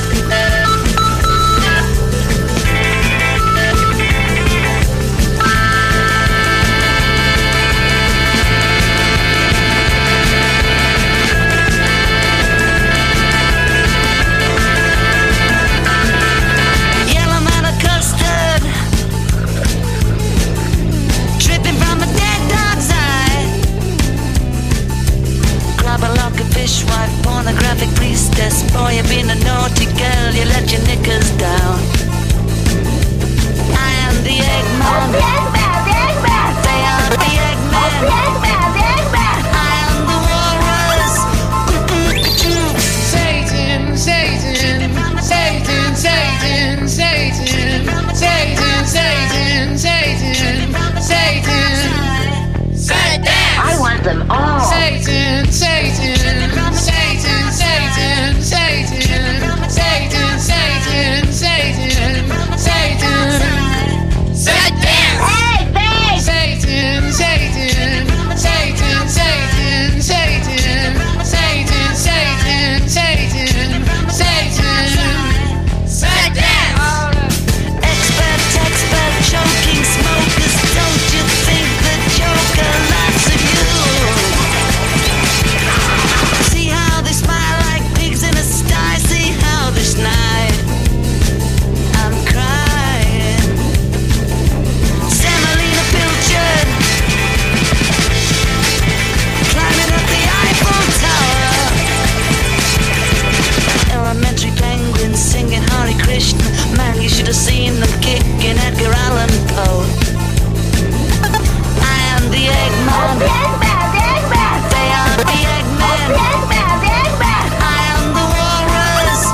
Yellow man of custard, dripping from a dead dog's eye. Grab a lock of fishwife, pornographic priestess. Boy, you've been a naughty girl, you let your knickers down. I am the Eggman. The Eggman, the Eggman. They are the Eggman. The Eggman, the Eggman. I am the walrus. Satan, Satan, Satan, Satan, Satan, Satan, Satan, Satan, Satan, Satan. I want them all. Satan, Satan, Satan, Satan, Satan, Satan, Satan, Satan, Satan, Satan. Hey, babe. Satan, Satan, Satan, Satan, Satan, Satan, Satan, Satan, Satan, Satan. Expert, expert, choking smokers. Don't you think the Joker laughs at you? See how they smile like pigs in a sty. See how they snide. I'm crying. Semolina Pilchard, climbing up the Eiffel Tower. Elementary penguins singing Hare Krishna. Man, you should have seen them kicking Edgar Allan Poe. I am the Eggman. The Eggman, the Eggman. They are the Eggman. The Eggman, the Eggman. I am the walrus.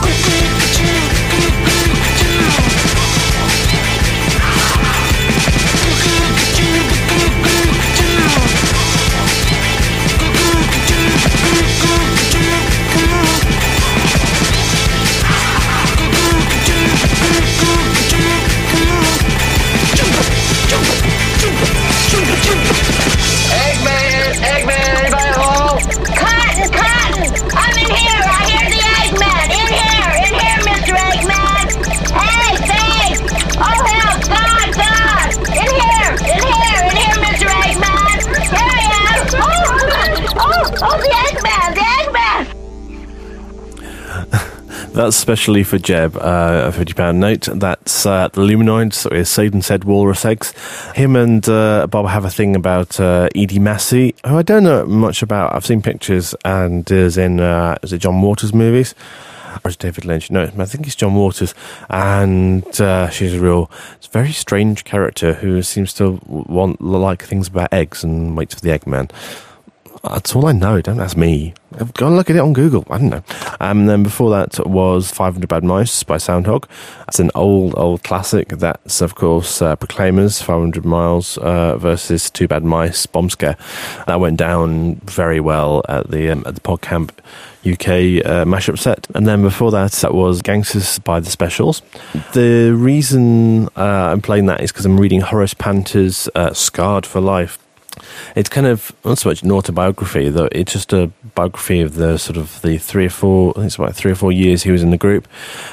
Eggman, Eggman, anybody home? Cotton, Cotton. I'm in here. I hear the Eggman. In here, in here, Mister Eggman. Hey, babe. Oh, hell, God, God. In here, in here, in here, Mister Eggman. Here I am. Oh, oh, oh, the Eggman, the Eggman. That's specially for Jeb, uh, a fifty pound note. That's uh, the Luminoids, with Satan Said Walrus Eggs. Him and uh, Bob have a thing about uh, Edie Massey, who I don't know much about. I've seen pictures, and is in, uh, is it John Waters movies? Or is it David Lynch? No, I think it's John Waters. And uh, she's a real, it's a very strange character who seems to want, like things about eggs and waits for the Eggman. That's all I know. Don't ask me. Go and look at it on Google. I don't know. Um, and then before that was five hundred Bad Mice by Soundhog. It's an old, old classic. That's, of course, uh, Proclaimers, five hundred miles uh, versus Two Bad Mice, Bomb Scare. That went down very well at the um, at the PodCamp U K uh, mashup set. And then before that, that was Gangsters by The Specials. The reason uh, I'm playing that is because I'm reading Horace Panter's uh, Scarred for Life. it's kind of not so much an autobiography, though. It's just a biography of the sort of the three or four, I think it's about three or four years he was in the group,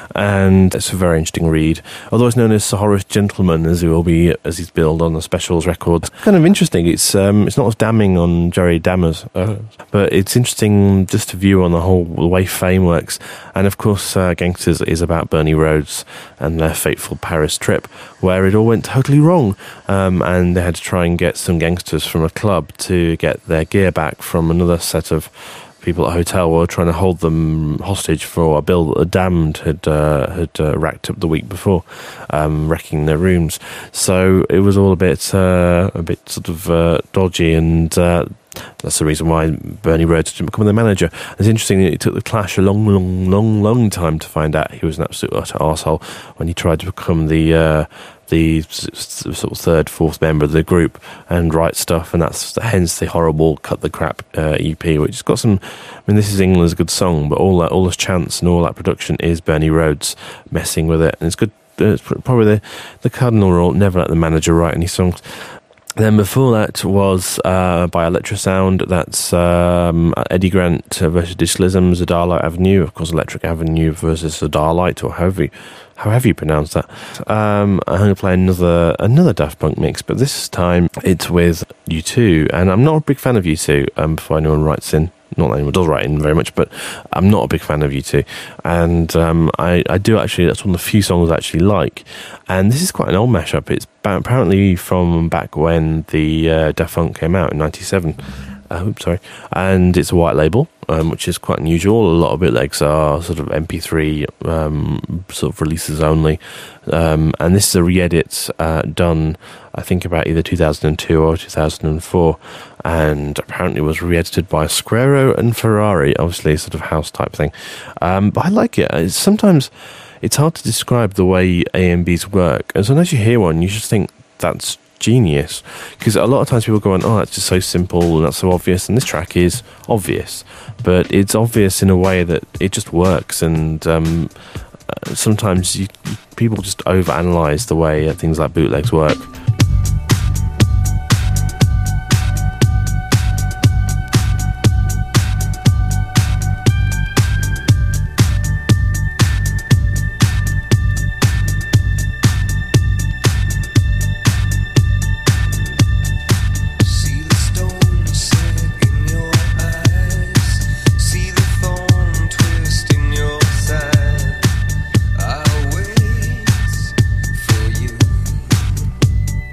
and it's a very interesting read. Although it's known as Sir Horace Gentleman, as he will be as he's billed on the Specials record. It's kind of interesting. It's um, it's not as damning on Jerry Dammers, uh, but it's interesting just to view on the whole the way fame works. And of course, uh, Gangsters is about Bernie Rhodes and their fateful Paris trip, where it all went totally wrong, um, and they had to try and get some gangsters from a club to get their gear back from another set of people at a hotel were trying to hold them hostage for a bill that the Damned had uh, had uh, racked up the week before, um, wrecking their rooms. So it was all a bit uh, a bit sort of uh, dodgy, and uh, that's the reason why Bernie Rhodes didn't become the manager. It's interesting that it took the Clash a long, long, long, long time to find out he was an absolute utter arsehole when he tried to become the uh, the sort of third, fourth member of the group and write stuff, and that's hence the horrible Cut the Crap uh, E P, which has got some. I mean, This Is England's a good song, but all that, all this chants and all that production is Bernie Rhodes messing with it, and it's good. It's probably the the cardinal rule: never let the manager write any songs. Then before that was uh, by Electrosound. That's um, Eddie Grant versus Digitalism, Zadar Avenue. Of course, Electric Avenue versus Zadar, or however you, however you pronounce that. Um, I'm going to play another another Daft Punk mix, but this time it's with U two. And I'm not a big fan of U two, um, before anyone writes in. Not that anyone does write in very much, but I'm not a big fan of U two. And um, I, I do actually, that's one of the few songs I actually like. And this is quite an old mashup. It's apparently from back when the uh, Daft Punk came out in ninety-seven. Uh, oops, sorry. And it's a white label, um, which is quite unusual. A lot of bootlegs are sort of M P three um, sort of releases only. Um, and this is a re-edit uh, done, I think, about either two thousand two or two thousand four. And apparently was re-edited by Squareo and Ferrari, obviously a sort of house type thing. Um, but I like it. It's sometimes it's hard to describe the way A M Bs work. And sometimes you hear one, you just think, that's genius, because a lot of times people go on, oh, that's just so simple and that's so obvious, and this track is obvious, but it's obvious in a way that it just works. And um, uh, sometimes you, people just overanalyze the way uh, things like bootlegs work. For you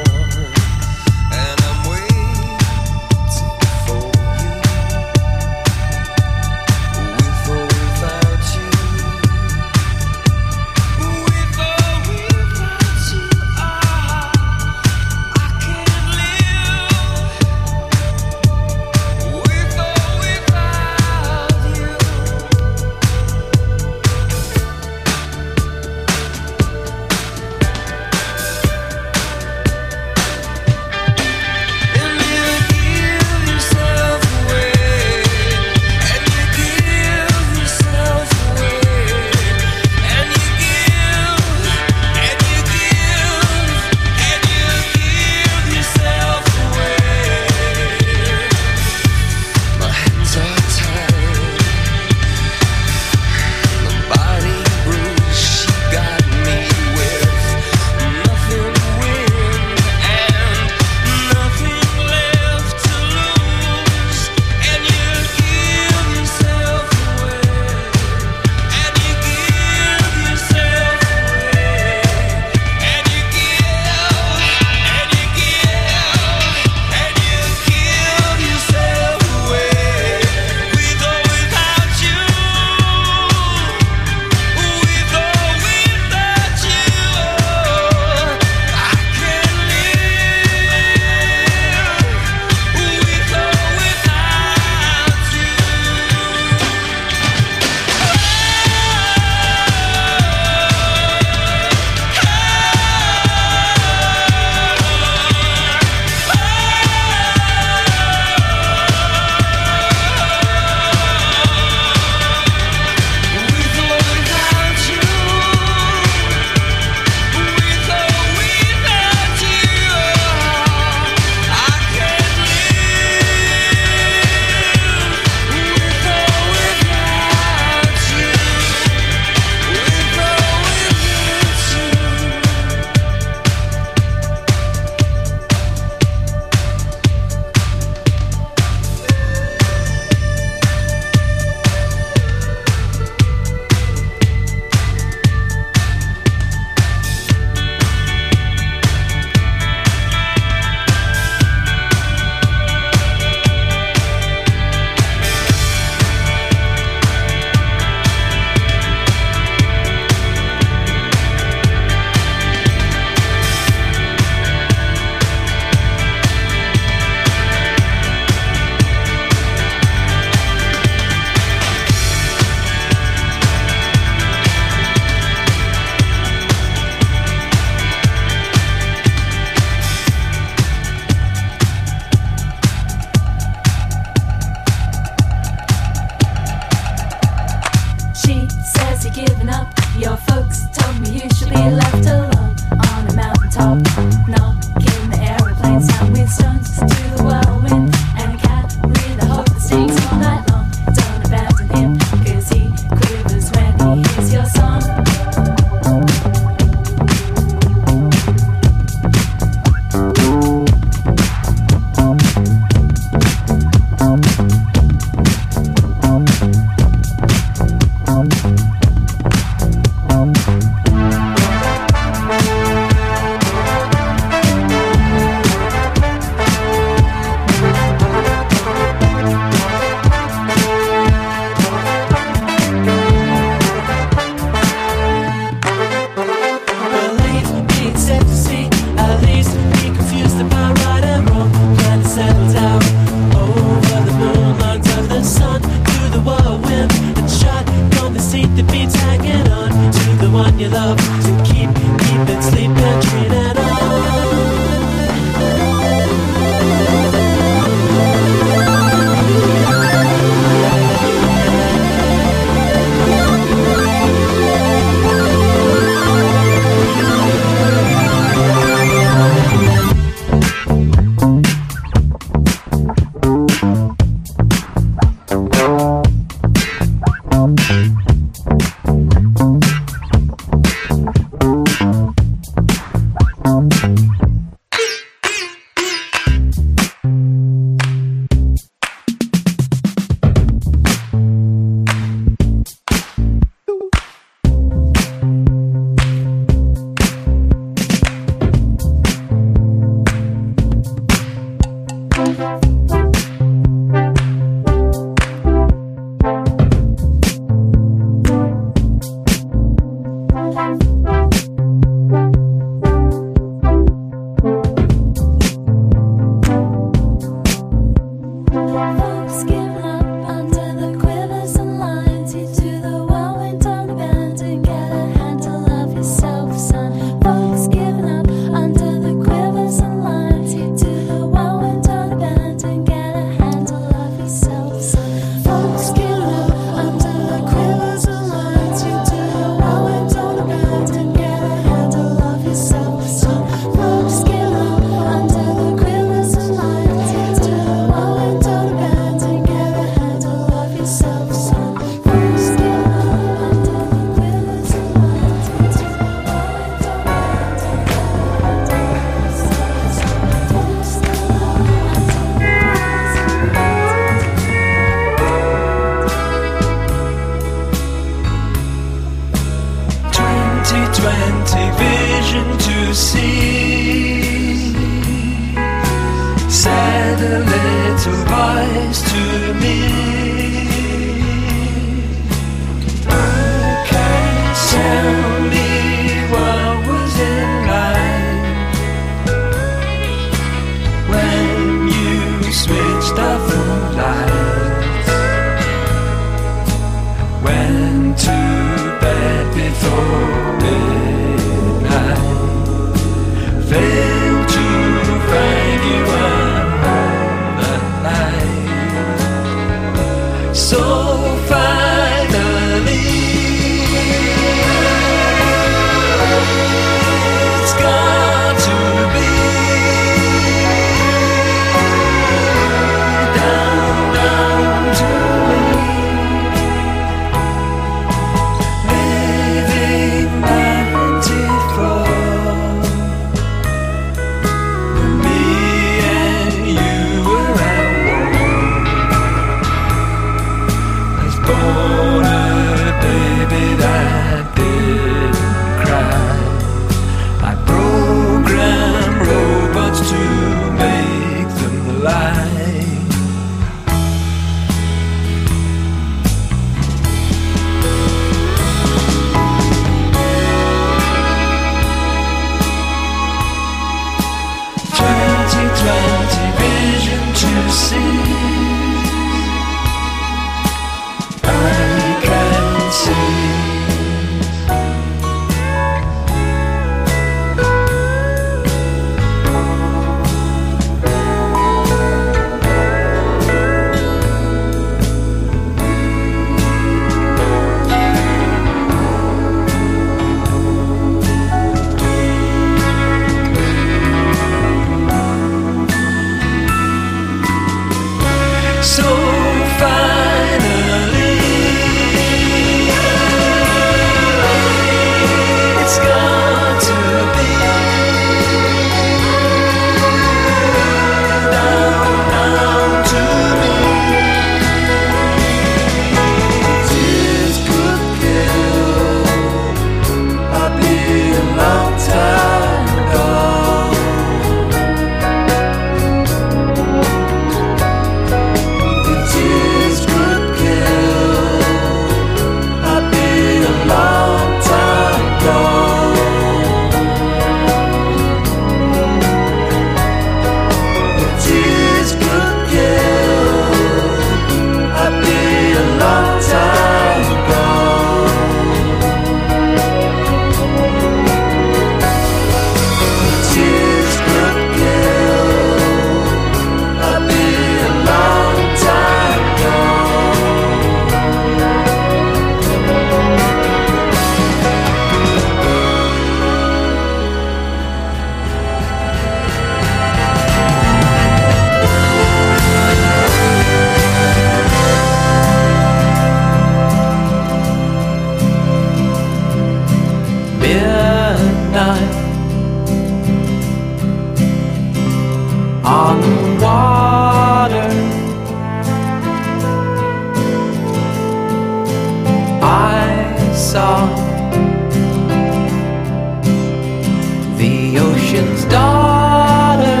Satan's daughter,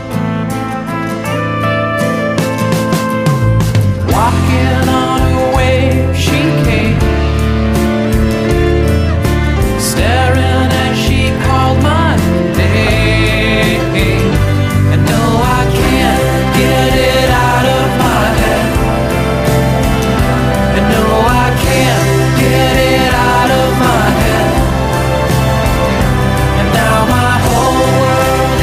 walking on her way she came, staring as she called my name. And no, I can't get it out of my head. And no, I can't get it out of my head. And now my whole world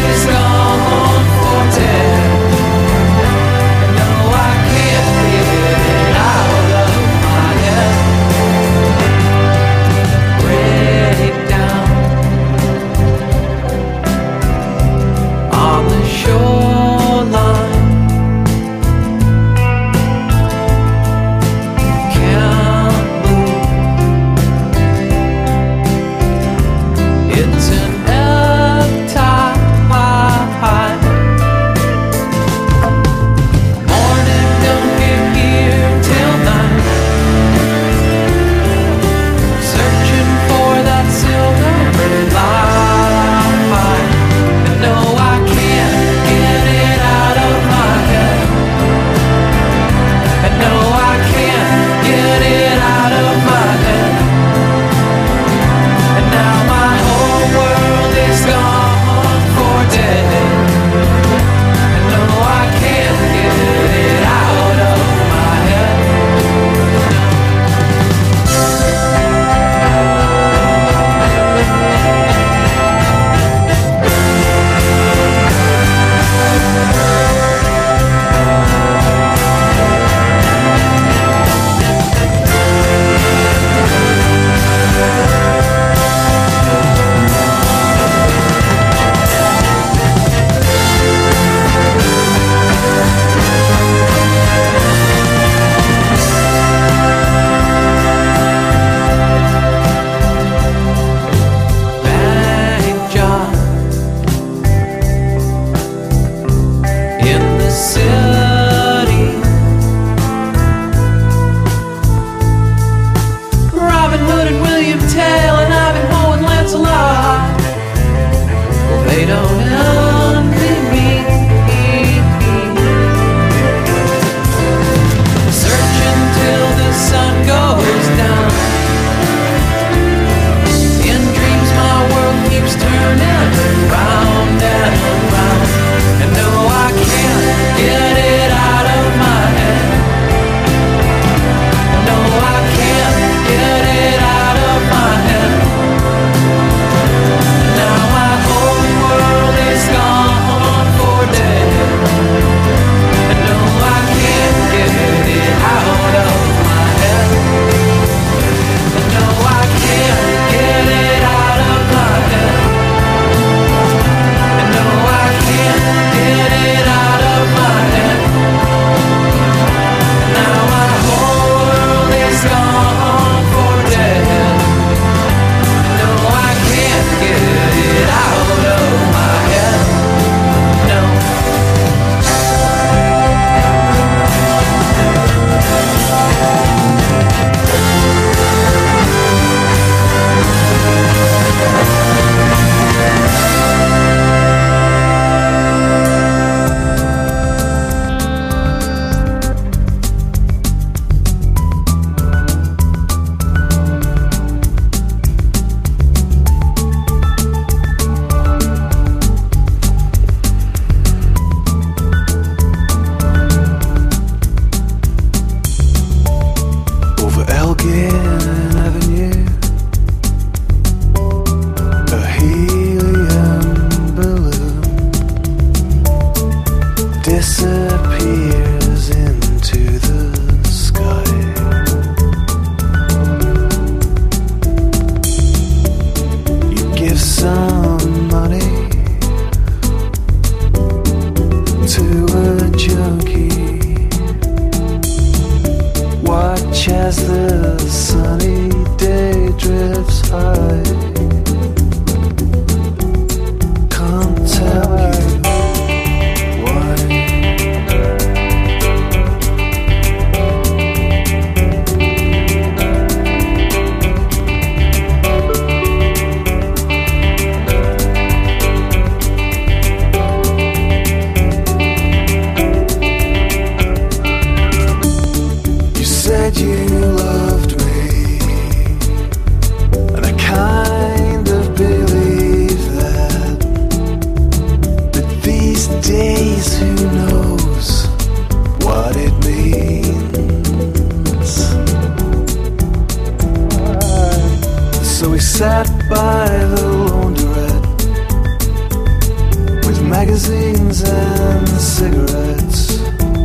magazines and cigarettes,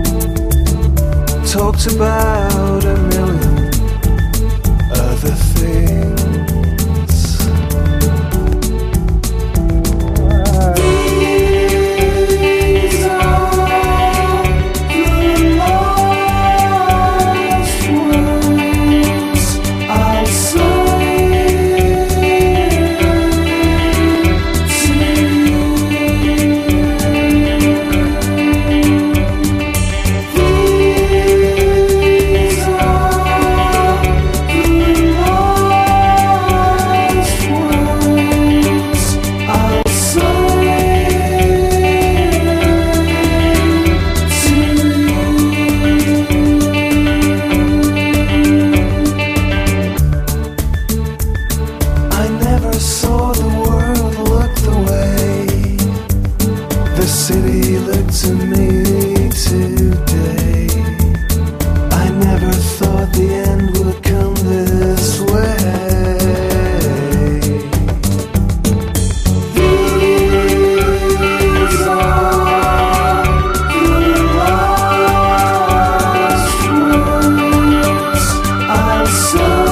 talked about a million other things. These are the last words I'll say to you. These are the last words I'll say to you. I never saw the world look the way the city looked to me today. I never thought the end would come this way. These are the last words I'll say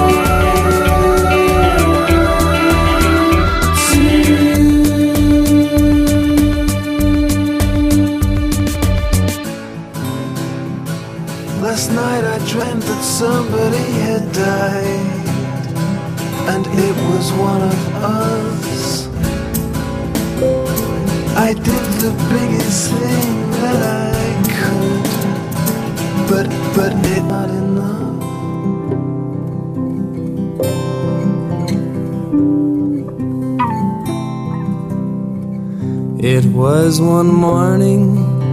to you. Last night I dreamt that somebody had died, and it was one of us. I did the biggest thing that I could, but but it not enough. It was one morning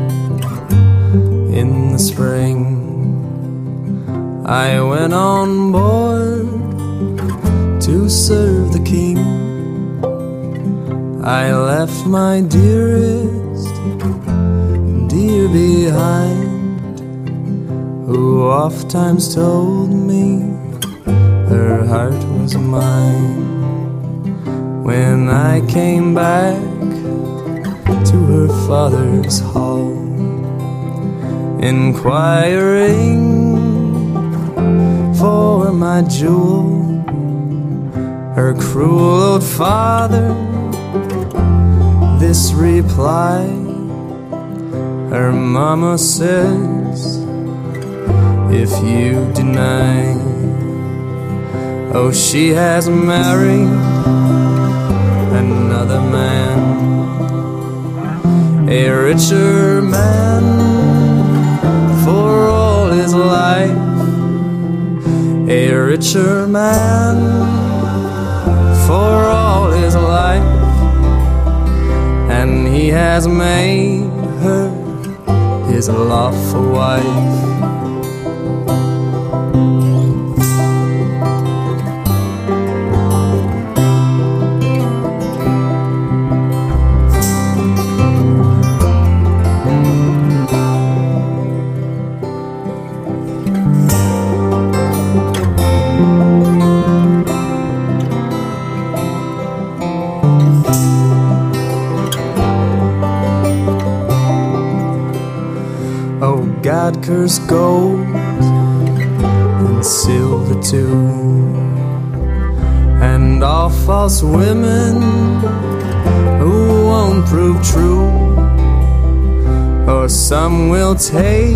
in the spring. I went on board to serve the king. I left my dearest dear behind, who oft times told me her heart was mine. When I came back to her father's hall, inquiring for my jewel, her cruel old father this replied. Her mama says, if you deny, oh, she has married another man, a richer man for all his life, a richer man for all his life, and he has made her his lawful wife. God curse gold and silver too, and all false women who won't prove true, or some will take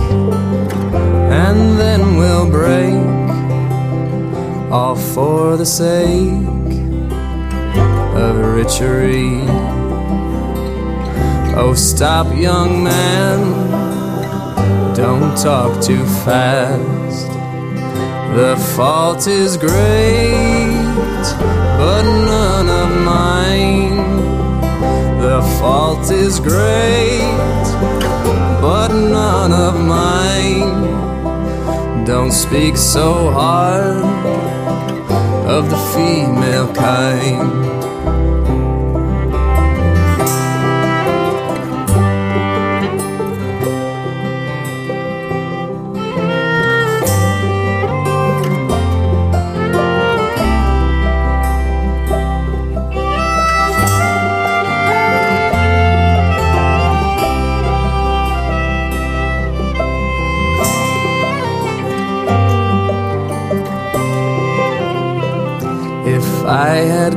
and then will break, all for the sake of richery. Oh, stop, young man, don't talk too fast. The fault is great, but none of mine. The fault is great, but none of mine. Don't speak so hard of the female kind.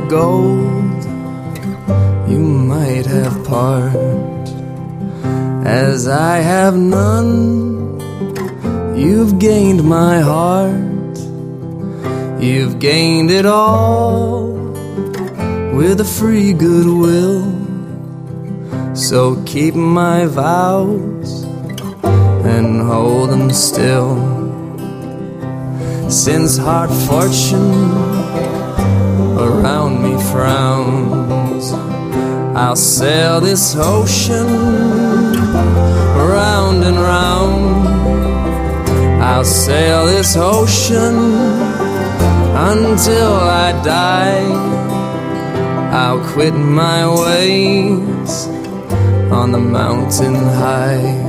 gold, you might have part, as I have none. You've gained my heart, you've gained it all with a free goodwill. So keep my vows and hold them still. Since hard fortune around me frowns, I'll sail this ocean round and round. I'll sail this ocean until I die. I'll quit my ways on the mountain high.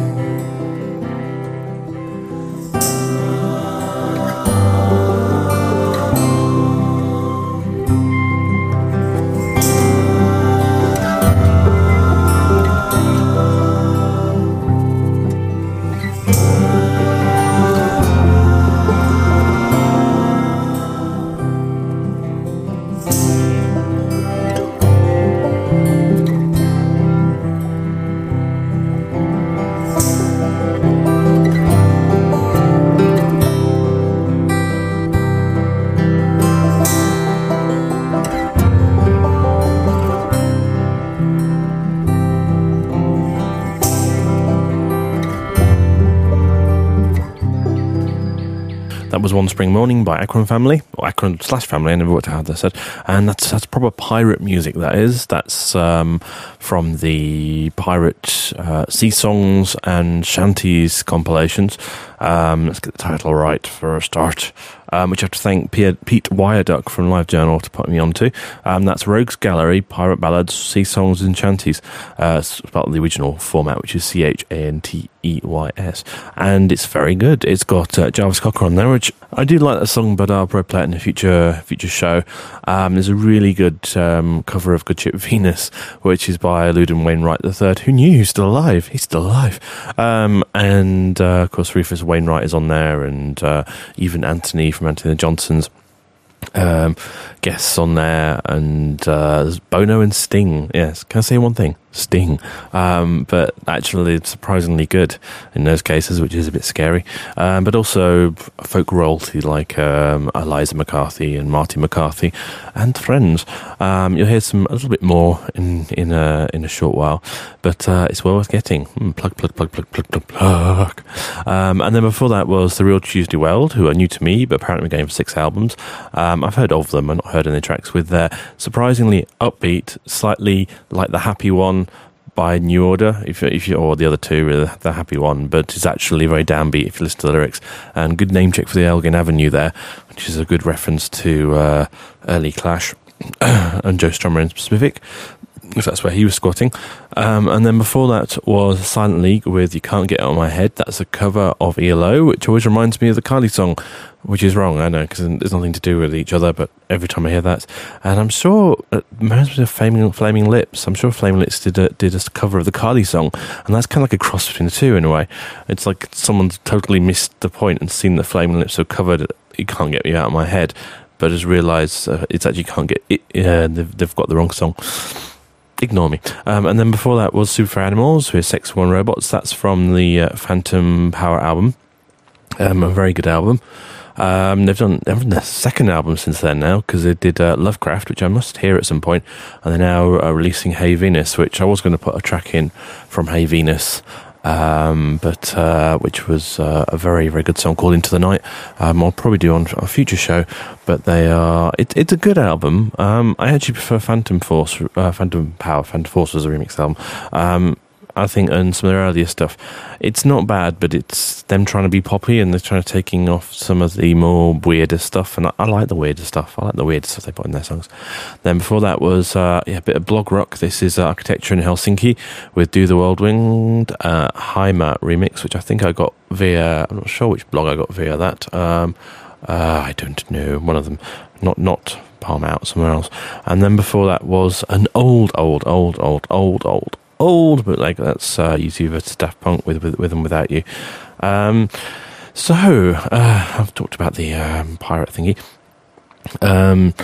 That was One Spring Morning by Akron Family, or Akron slash Family, I never worked out how they said. And that's that's proper pirate music, that is. That's um, from the Pirate uh, Sea Songs and Shanties compilations. Um, let's get the title right for a start, um, which I have to thank Pete, Pete Wyaduck from Live Journal to put me onto. Um, that's Rogues Gallery, Pirate Ballads, Sea Songs and Shanties. Uh, spelled the original format, which is C H A N T E Y S. And it's very good. It's got uh, Jarvis Cocker on there, which I do like that song, but I'll probably play it in a future future show. Um, there's a really good um, cover of Good Ship Venus, which is by Loudon Wainwright the Third. Who knew? He's still alive. He's still alive. Um, and, uh, of course, Rufus Wainwright is on there, and uh, even Anthony from Anthony Johnson's um, guests on there, and uh, there's Bono and Sting. Yes, can I say one thing? Sting. Um, but actually it's surprisingly good in those cases, which is a bit scary. Um, but also folk royalty like um, Eliza McCarthy and Marty McCarthy and friends. Um, you'll hear some a little bit more in in a in a short while, but uh, it's well worth getting. Mm, plug plug plug plug plug plug plug. Um, and then before that was the Real Tuesday Weld, who are new to me, but apparently going for six albums. Um, I've heard of them and not heard any tracks with their surprisingly upbeat, slightly like the Happy One by New Order, if if you or the other two, the Happy One, but it's actually very downbeat if you listen to the lyrics. And good name check for the Elgin Avenue there, which is a good reference to uh, early Clash and Joe Strummer in specific, because that's where he was squatting. Um, and then before that was Silent League with You Can't Get Out of My Head. That's a cover of E L O, which always reminds me of the Kylie song, which is wrong, I know, because there's nothing to do with each other, but every time I hear that. And I'm sure, it reminds me of Flaming, Flaming Lips. I'm sure Flaming Lips did a, did a cover of the Kylie song, and that's kind of like a cross between the two in a way. It's like someone's totally missed the point and seen that Flaming Lips have covered You Can't Get Me Out of My Head, but has realised uh, it's actually Can't Get It, uh, they've, they've got the wrong song. Ignore me. Um, and then before that was Super Animals with Sex One Robots. That's from the uh, Phantom Power album. Um, a very good album. Um, they've done, they've done their second album since then now, because they did uh, Lovecraft, which I must hear at some point, and they're now uh, releasing Hey Venus, which I was going to put a track in from Hey Venus, um, but uh, which was uh, a very, very good song called Into the Night. Um, I'll probably do on a future show, but they are, it, it's a good album. Um, I actually prefer Phantom Force, uh, Phantom Power, Phantom Force was a remix album. Um, I think, and some of their earlier stuff. It's not bad, but it's them trying to be poppy, and they're trying to taking off some of the more weirder stuff, and I, I like the weirder stuff. I like the weird stuff they put in their songs. Then before that was uh, yeah, a bit of blog rock. This is uh, Architecture in Helsinki with Do the World Winged uh, Haima remix, which I think I got via, I'm not sure which blog I got via that. Um, uh, I don't know, one of them. Not, not Palm Out, somewhere else. And then before that was an old, old, old, old, old, old, old bootleg. That's uh, YouTube versus Daft Punk with, with with and without you. Um, so uh, I've talked about the um, pirate thingy. Um,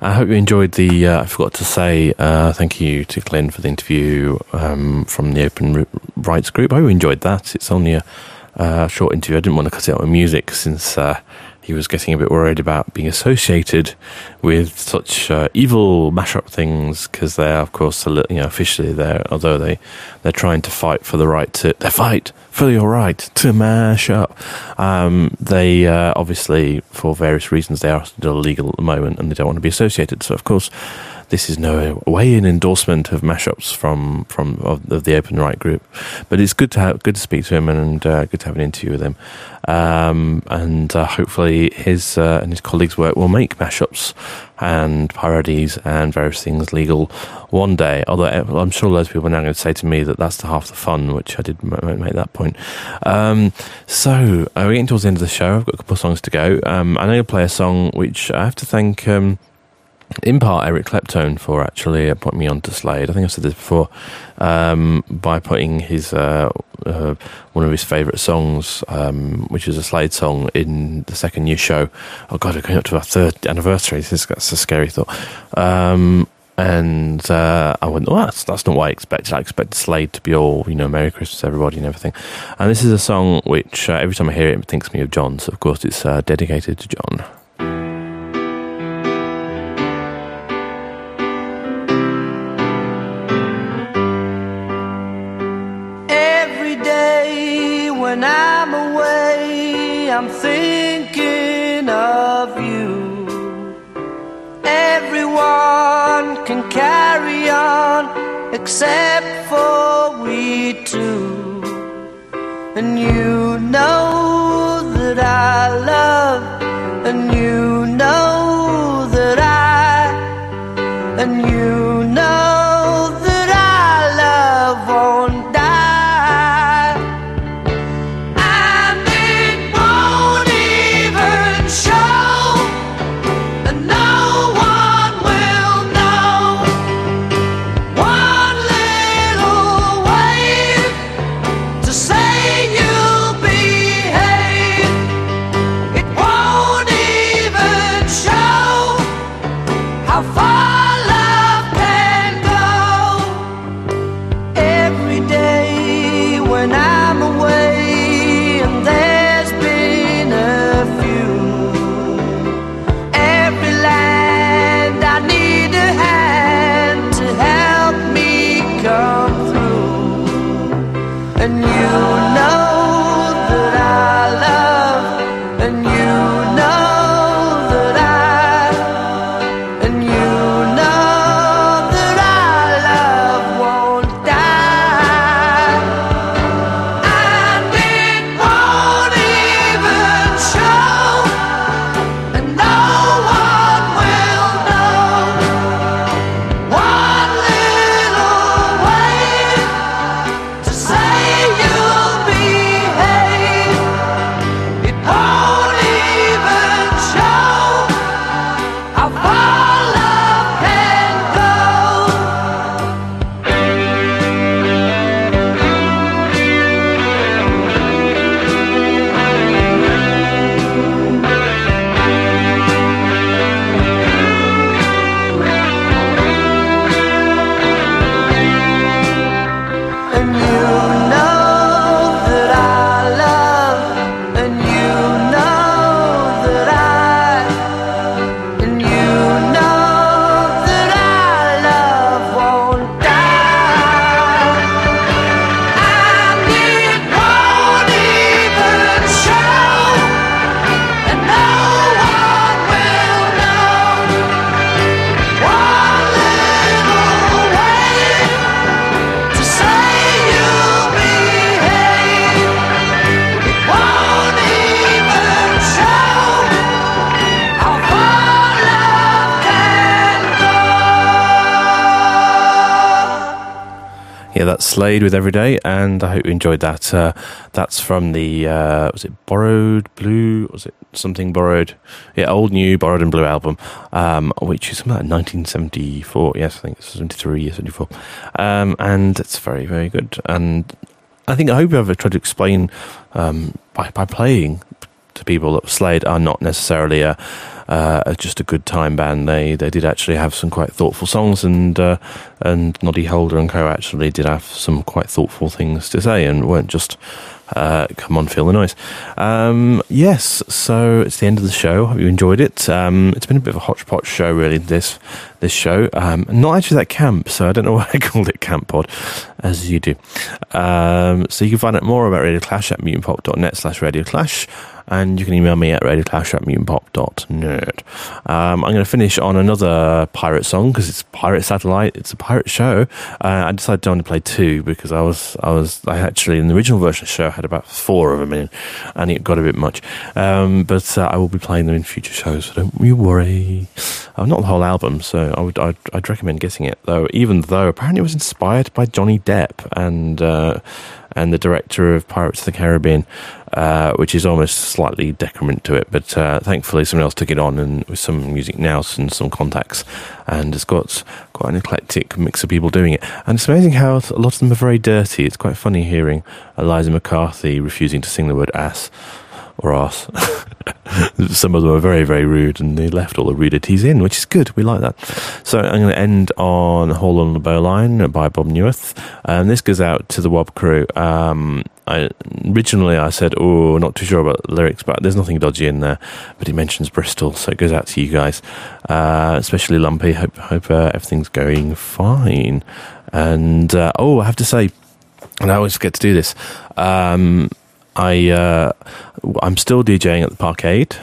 I hope you enjoyed the, uh, I forgot to say uh, thank you to Glenn for the interview um, from the Open Rights Group. I hope you enjoyed that. It's only a uh, short interview. I didn't want to cut it out with music since uh, he was getting a bit worried about being associated with such uh, evil mashup things, because they're, of course, a little, you know, officially there, although they, they're trying to fight for the right to, they fight for your right to mash up. Um, they, uh, obviously, for various reasons, they are still illegal at the moment, and they don't want to be associated. So, of course, this is no way an endorsement of mashups from from of, of the Open Right Group, but it's good to have, good to speak to him, and uh, good to have an interview with him. Um, and uh, hopefully his uh, and his colleagues' work will make mashups and parodies and various things legal one day. Although I'm sure loads of people are now going to say to me that that's the half the fun, which I did m- make that point. Um, so uh, we're getting towards the end of the show. I've got a couple of songs to go. Um, I'm going to play a song which I have to thank. Um, in part Eric Clapton for actually putting me on to Slade. I think I've said this before, um, by putting his uh, uh, one of his favourite songs, um, which is a Slade song, in the second new show. Oh God, we're going up to our third anniversary. This is, that's a scary thought. Um, and uh, I went, well, that's, that's not what I expected. I expected Slade to be all, you know, Merry Christmas everybody and everything. And this is a song which uh, every time I hear it, it thinks me of John. So of course it's uh, dedicated to John. When I'm away, I'm thinking of you. Everyone can carry on except for we two. And you know that I love, and you know that I, and you know that I love won't die. Yeah, that's Slade with Everyday, and I hope you enjoyed that. Uh, that's from the, uh, was it Borrowed Blue? Was it something Borrowed? Yeah, Old New, Borrowed and Blue album, um, which is something like nineteen seventy-four. Yes, I think it's seventy-three, seventy-four. Um, and it's very, very good. And I think, I hope I've tried to explain um, by, by playing to people that Slade are not necessarily a, uh, just a good time band. They they did actually have some quite thoughtful songs, and uh, and Noddy Holder and co actually did have some quite thoughtful things to say, and weren't just uh, come on, feel the noise. Um, yes, so it's the end of the show. Hope you enjoyed it. Um, it's been a bit of a hodgepodge show, really, this this show. Um, not actually that camp, so I don't know why I called it Camp Pod, as you do. Um, so you can find out more about Radio Clash at mutantpop.net slash Radio Clash, and you can email me at radioclash at mutantpop.net. Um, I'm going to finish on another pirate song, because it's Pirate Satellite, it's a pirate show. Uh, I decided to only play two, because I was, I was, I actually, in the original version of the show, had about four of them in, and it got a bit much. Um, but uh, I will be playing them in future shows, so don't you worry. Uh, not the whole album, so I would, I'd, I'd recommend getting it, though, even though apparently it was inspired by Johnny Depp and, uh, and the director of Pirates of the Caribbean, uh, which is almost slightly decrement to it. But uh, thankfully someone else took it on, and with some music now and some contacts, and it's got quite an eclectic mix of people doing it. And it's amazing how a lot of them are very dirty. It's quite funny hearing Eliza McCarthy refusing to sing the word ass or arse. Some of them are very, very rude, and they left all the rudities in, which is good. We like that. So I'm going to end on Haul on the Bowline by Bob Newirth. And this goes out to the Wob crew. Um, I, originally I said, oh, not too sure about the lyrics, but there's nothing dodgy in there. But he mentions Bristol, so it goes out to you guys, uh, especially Lumpy. Hope, hope uh, everything's going fine. And, uh, oh, I have to say, and I always forget to do this, um, I, uh, I'm still DJing at the Parkade.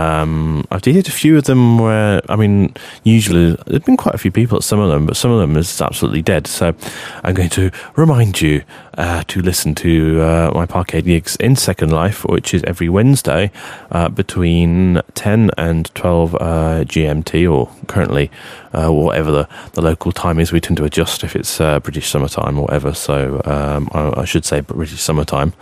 Um, I've DJed a few of them where, I mean, usually there've been quite a few people at some of them, but some of them is absolutely dead. So I'm going to remind you uh, to listen to uh, my Parkade gigs in Second Life, which is every Wednesday uh, between ten and twelve uh, G M T, or currently uh, whatever the, the local time is. We tend to adjust if it's uh, British summertime or whatever. So um, I, I should say British summertime.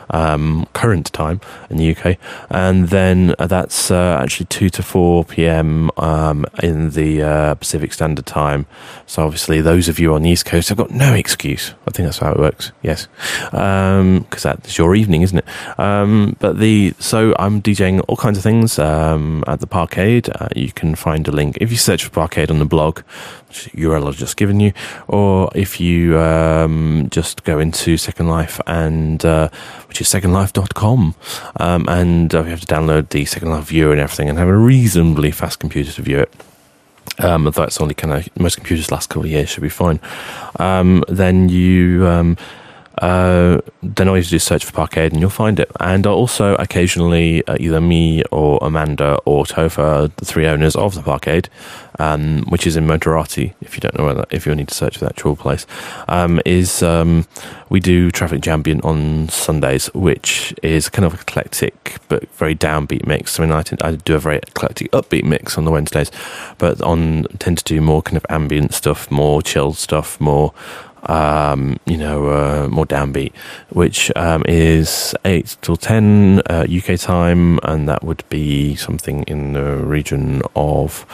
Um, current time in the U K, and then uh, that's uh, actually two to four p.m. Um, in the uh, Pacific Standard Time. So obviously those of you on the East Coast have got no excuse. I think that's how it works. Yes, because um, that's your evening, isn't it? Um, but the so I'm DJing all kinds of things um, at the Parkade. Uh, you can find a link if you search for Parkade on the blog, which U R L I've just given you, or if you um, just go into Second Life and uh, which is second life dot com, um, and uh, you have to download the Second Life viewer and everything, and have a reasonably fast computer to view it. Um, although it's only kind of, most computers last couple of years should be fine. Um, then you um, uh, then all you have to do is search for Parkade and you'll find it. And also occasionally uh, either me or Amanda or Topher, the three owners of the Parkade, um, which is in Motorati, if you don't know where that, if you need to search for the actual place, um, is um, we do Traffic Jambient on Sundays, which is kind of eclectic but very downbeat mix. I mean, I, tend, I do a very eclectic upbeat mix on the Wednesdays, but on tend to do more kind of ambient stuff, more chilled stuff, more Um, you know, uh, more downbeat, which um, is eight till ten uh, U K time, and that would be something in the region of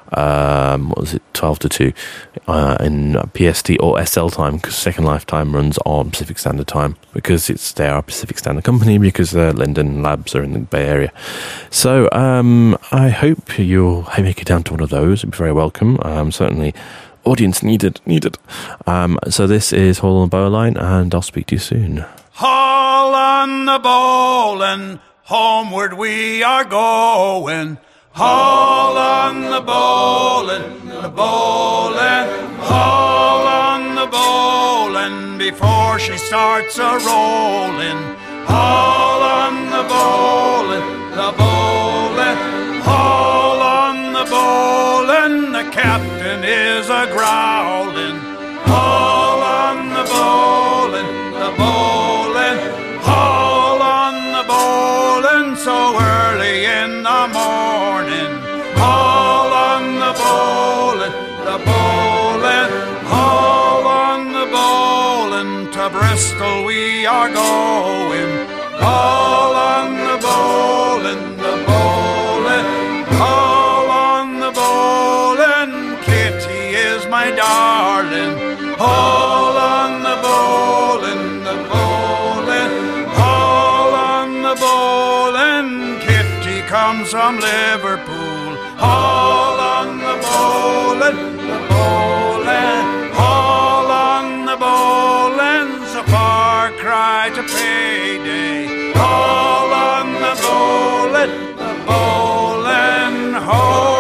um, what was it, twelve to two uh, in P S T or S L time, because Second Life time runs on Pacific Standard Time, because it's they are a Pacific Standard company, because uh, Linden Labs are in the Bay Area. So um, I hope you'll make it down to one of those. It'd be very welcome. Um, certainly. Audience needed, needed. Um, so this is Haul on the Bowline, and I'll speak to you soon. Haul on the bowline, homeward we are going. Haul on the bowline, the bowline, haul on the bowline before she starts a rolling. Haul on the bowline, the bowline, haul on the bowline, the captain is a growling. Haul on the bowline, the bowline, haul on the bowline so early in the morning. Haul on the bowline, the bowline, haul on the bowline, to Bristol we are going. Haul on the bowline, the bowline, haul on the bowline, Kitty is my darling. Haul on the bowline, the bowline, haul on the bowline, Kitty comes from Liverpool. Haul on the bowling, the bowling, haul on the bowling's a far cry to payday. Haul on the bowling, the bowling, haul.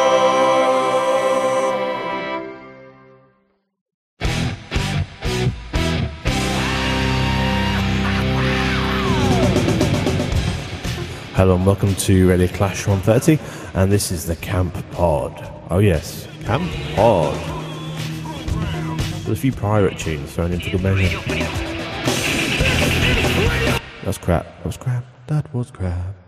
Hello and welcome to Radio Clash one thirty, and this is the Camp Pod. Oh yes, Camp Pod. There's a few pirate tunes thrown into the measure. That's crap. That was crap. That was crap.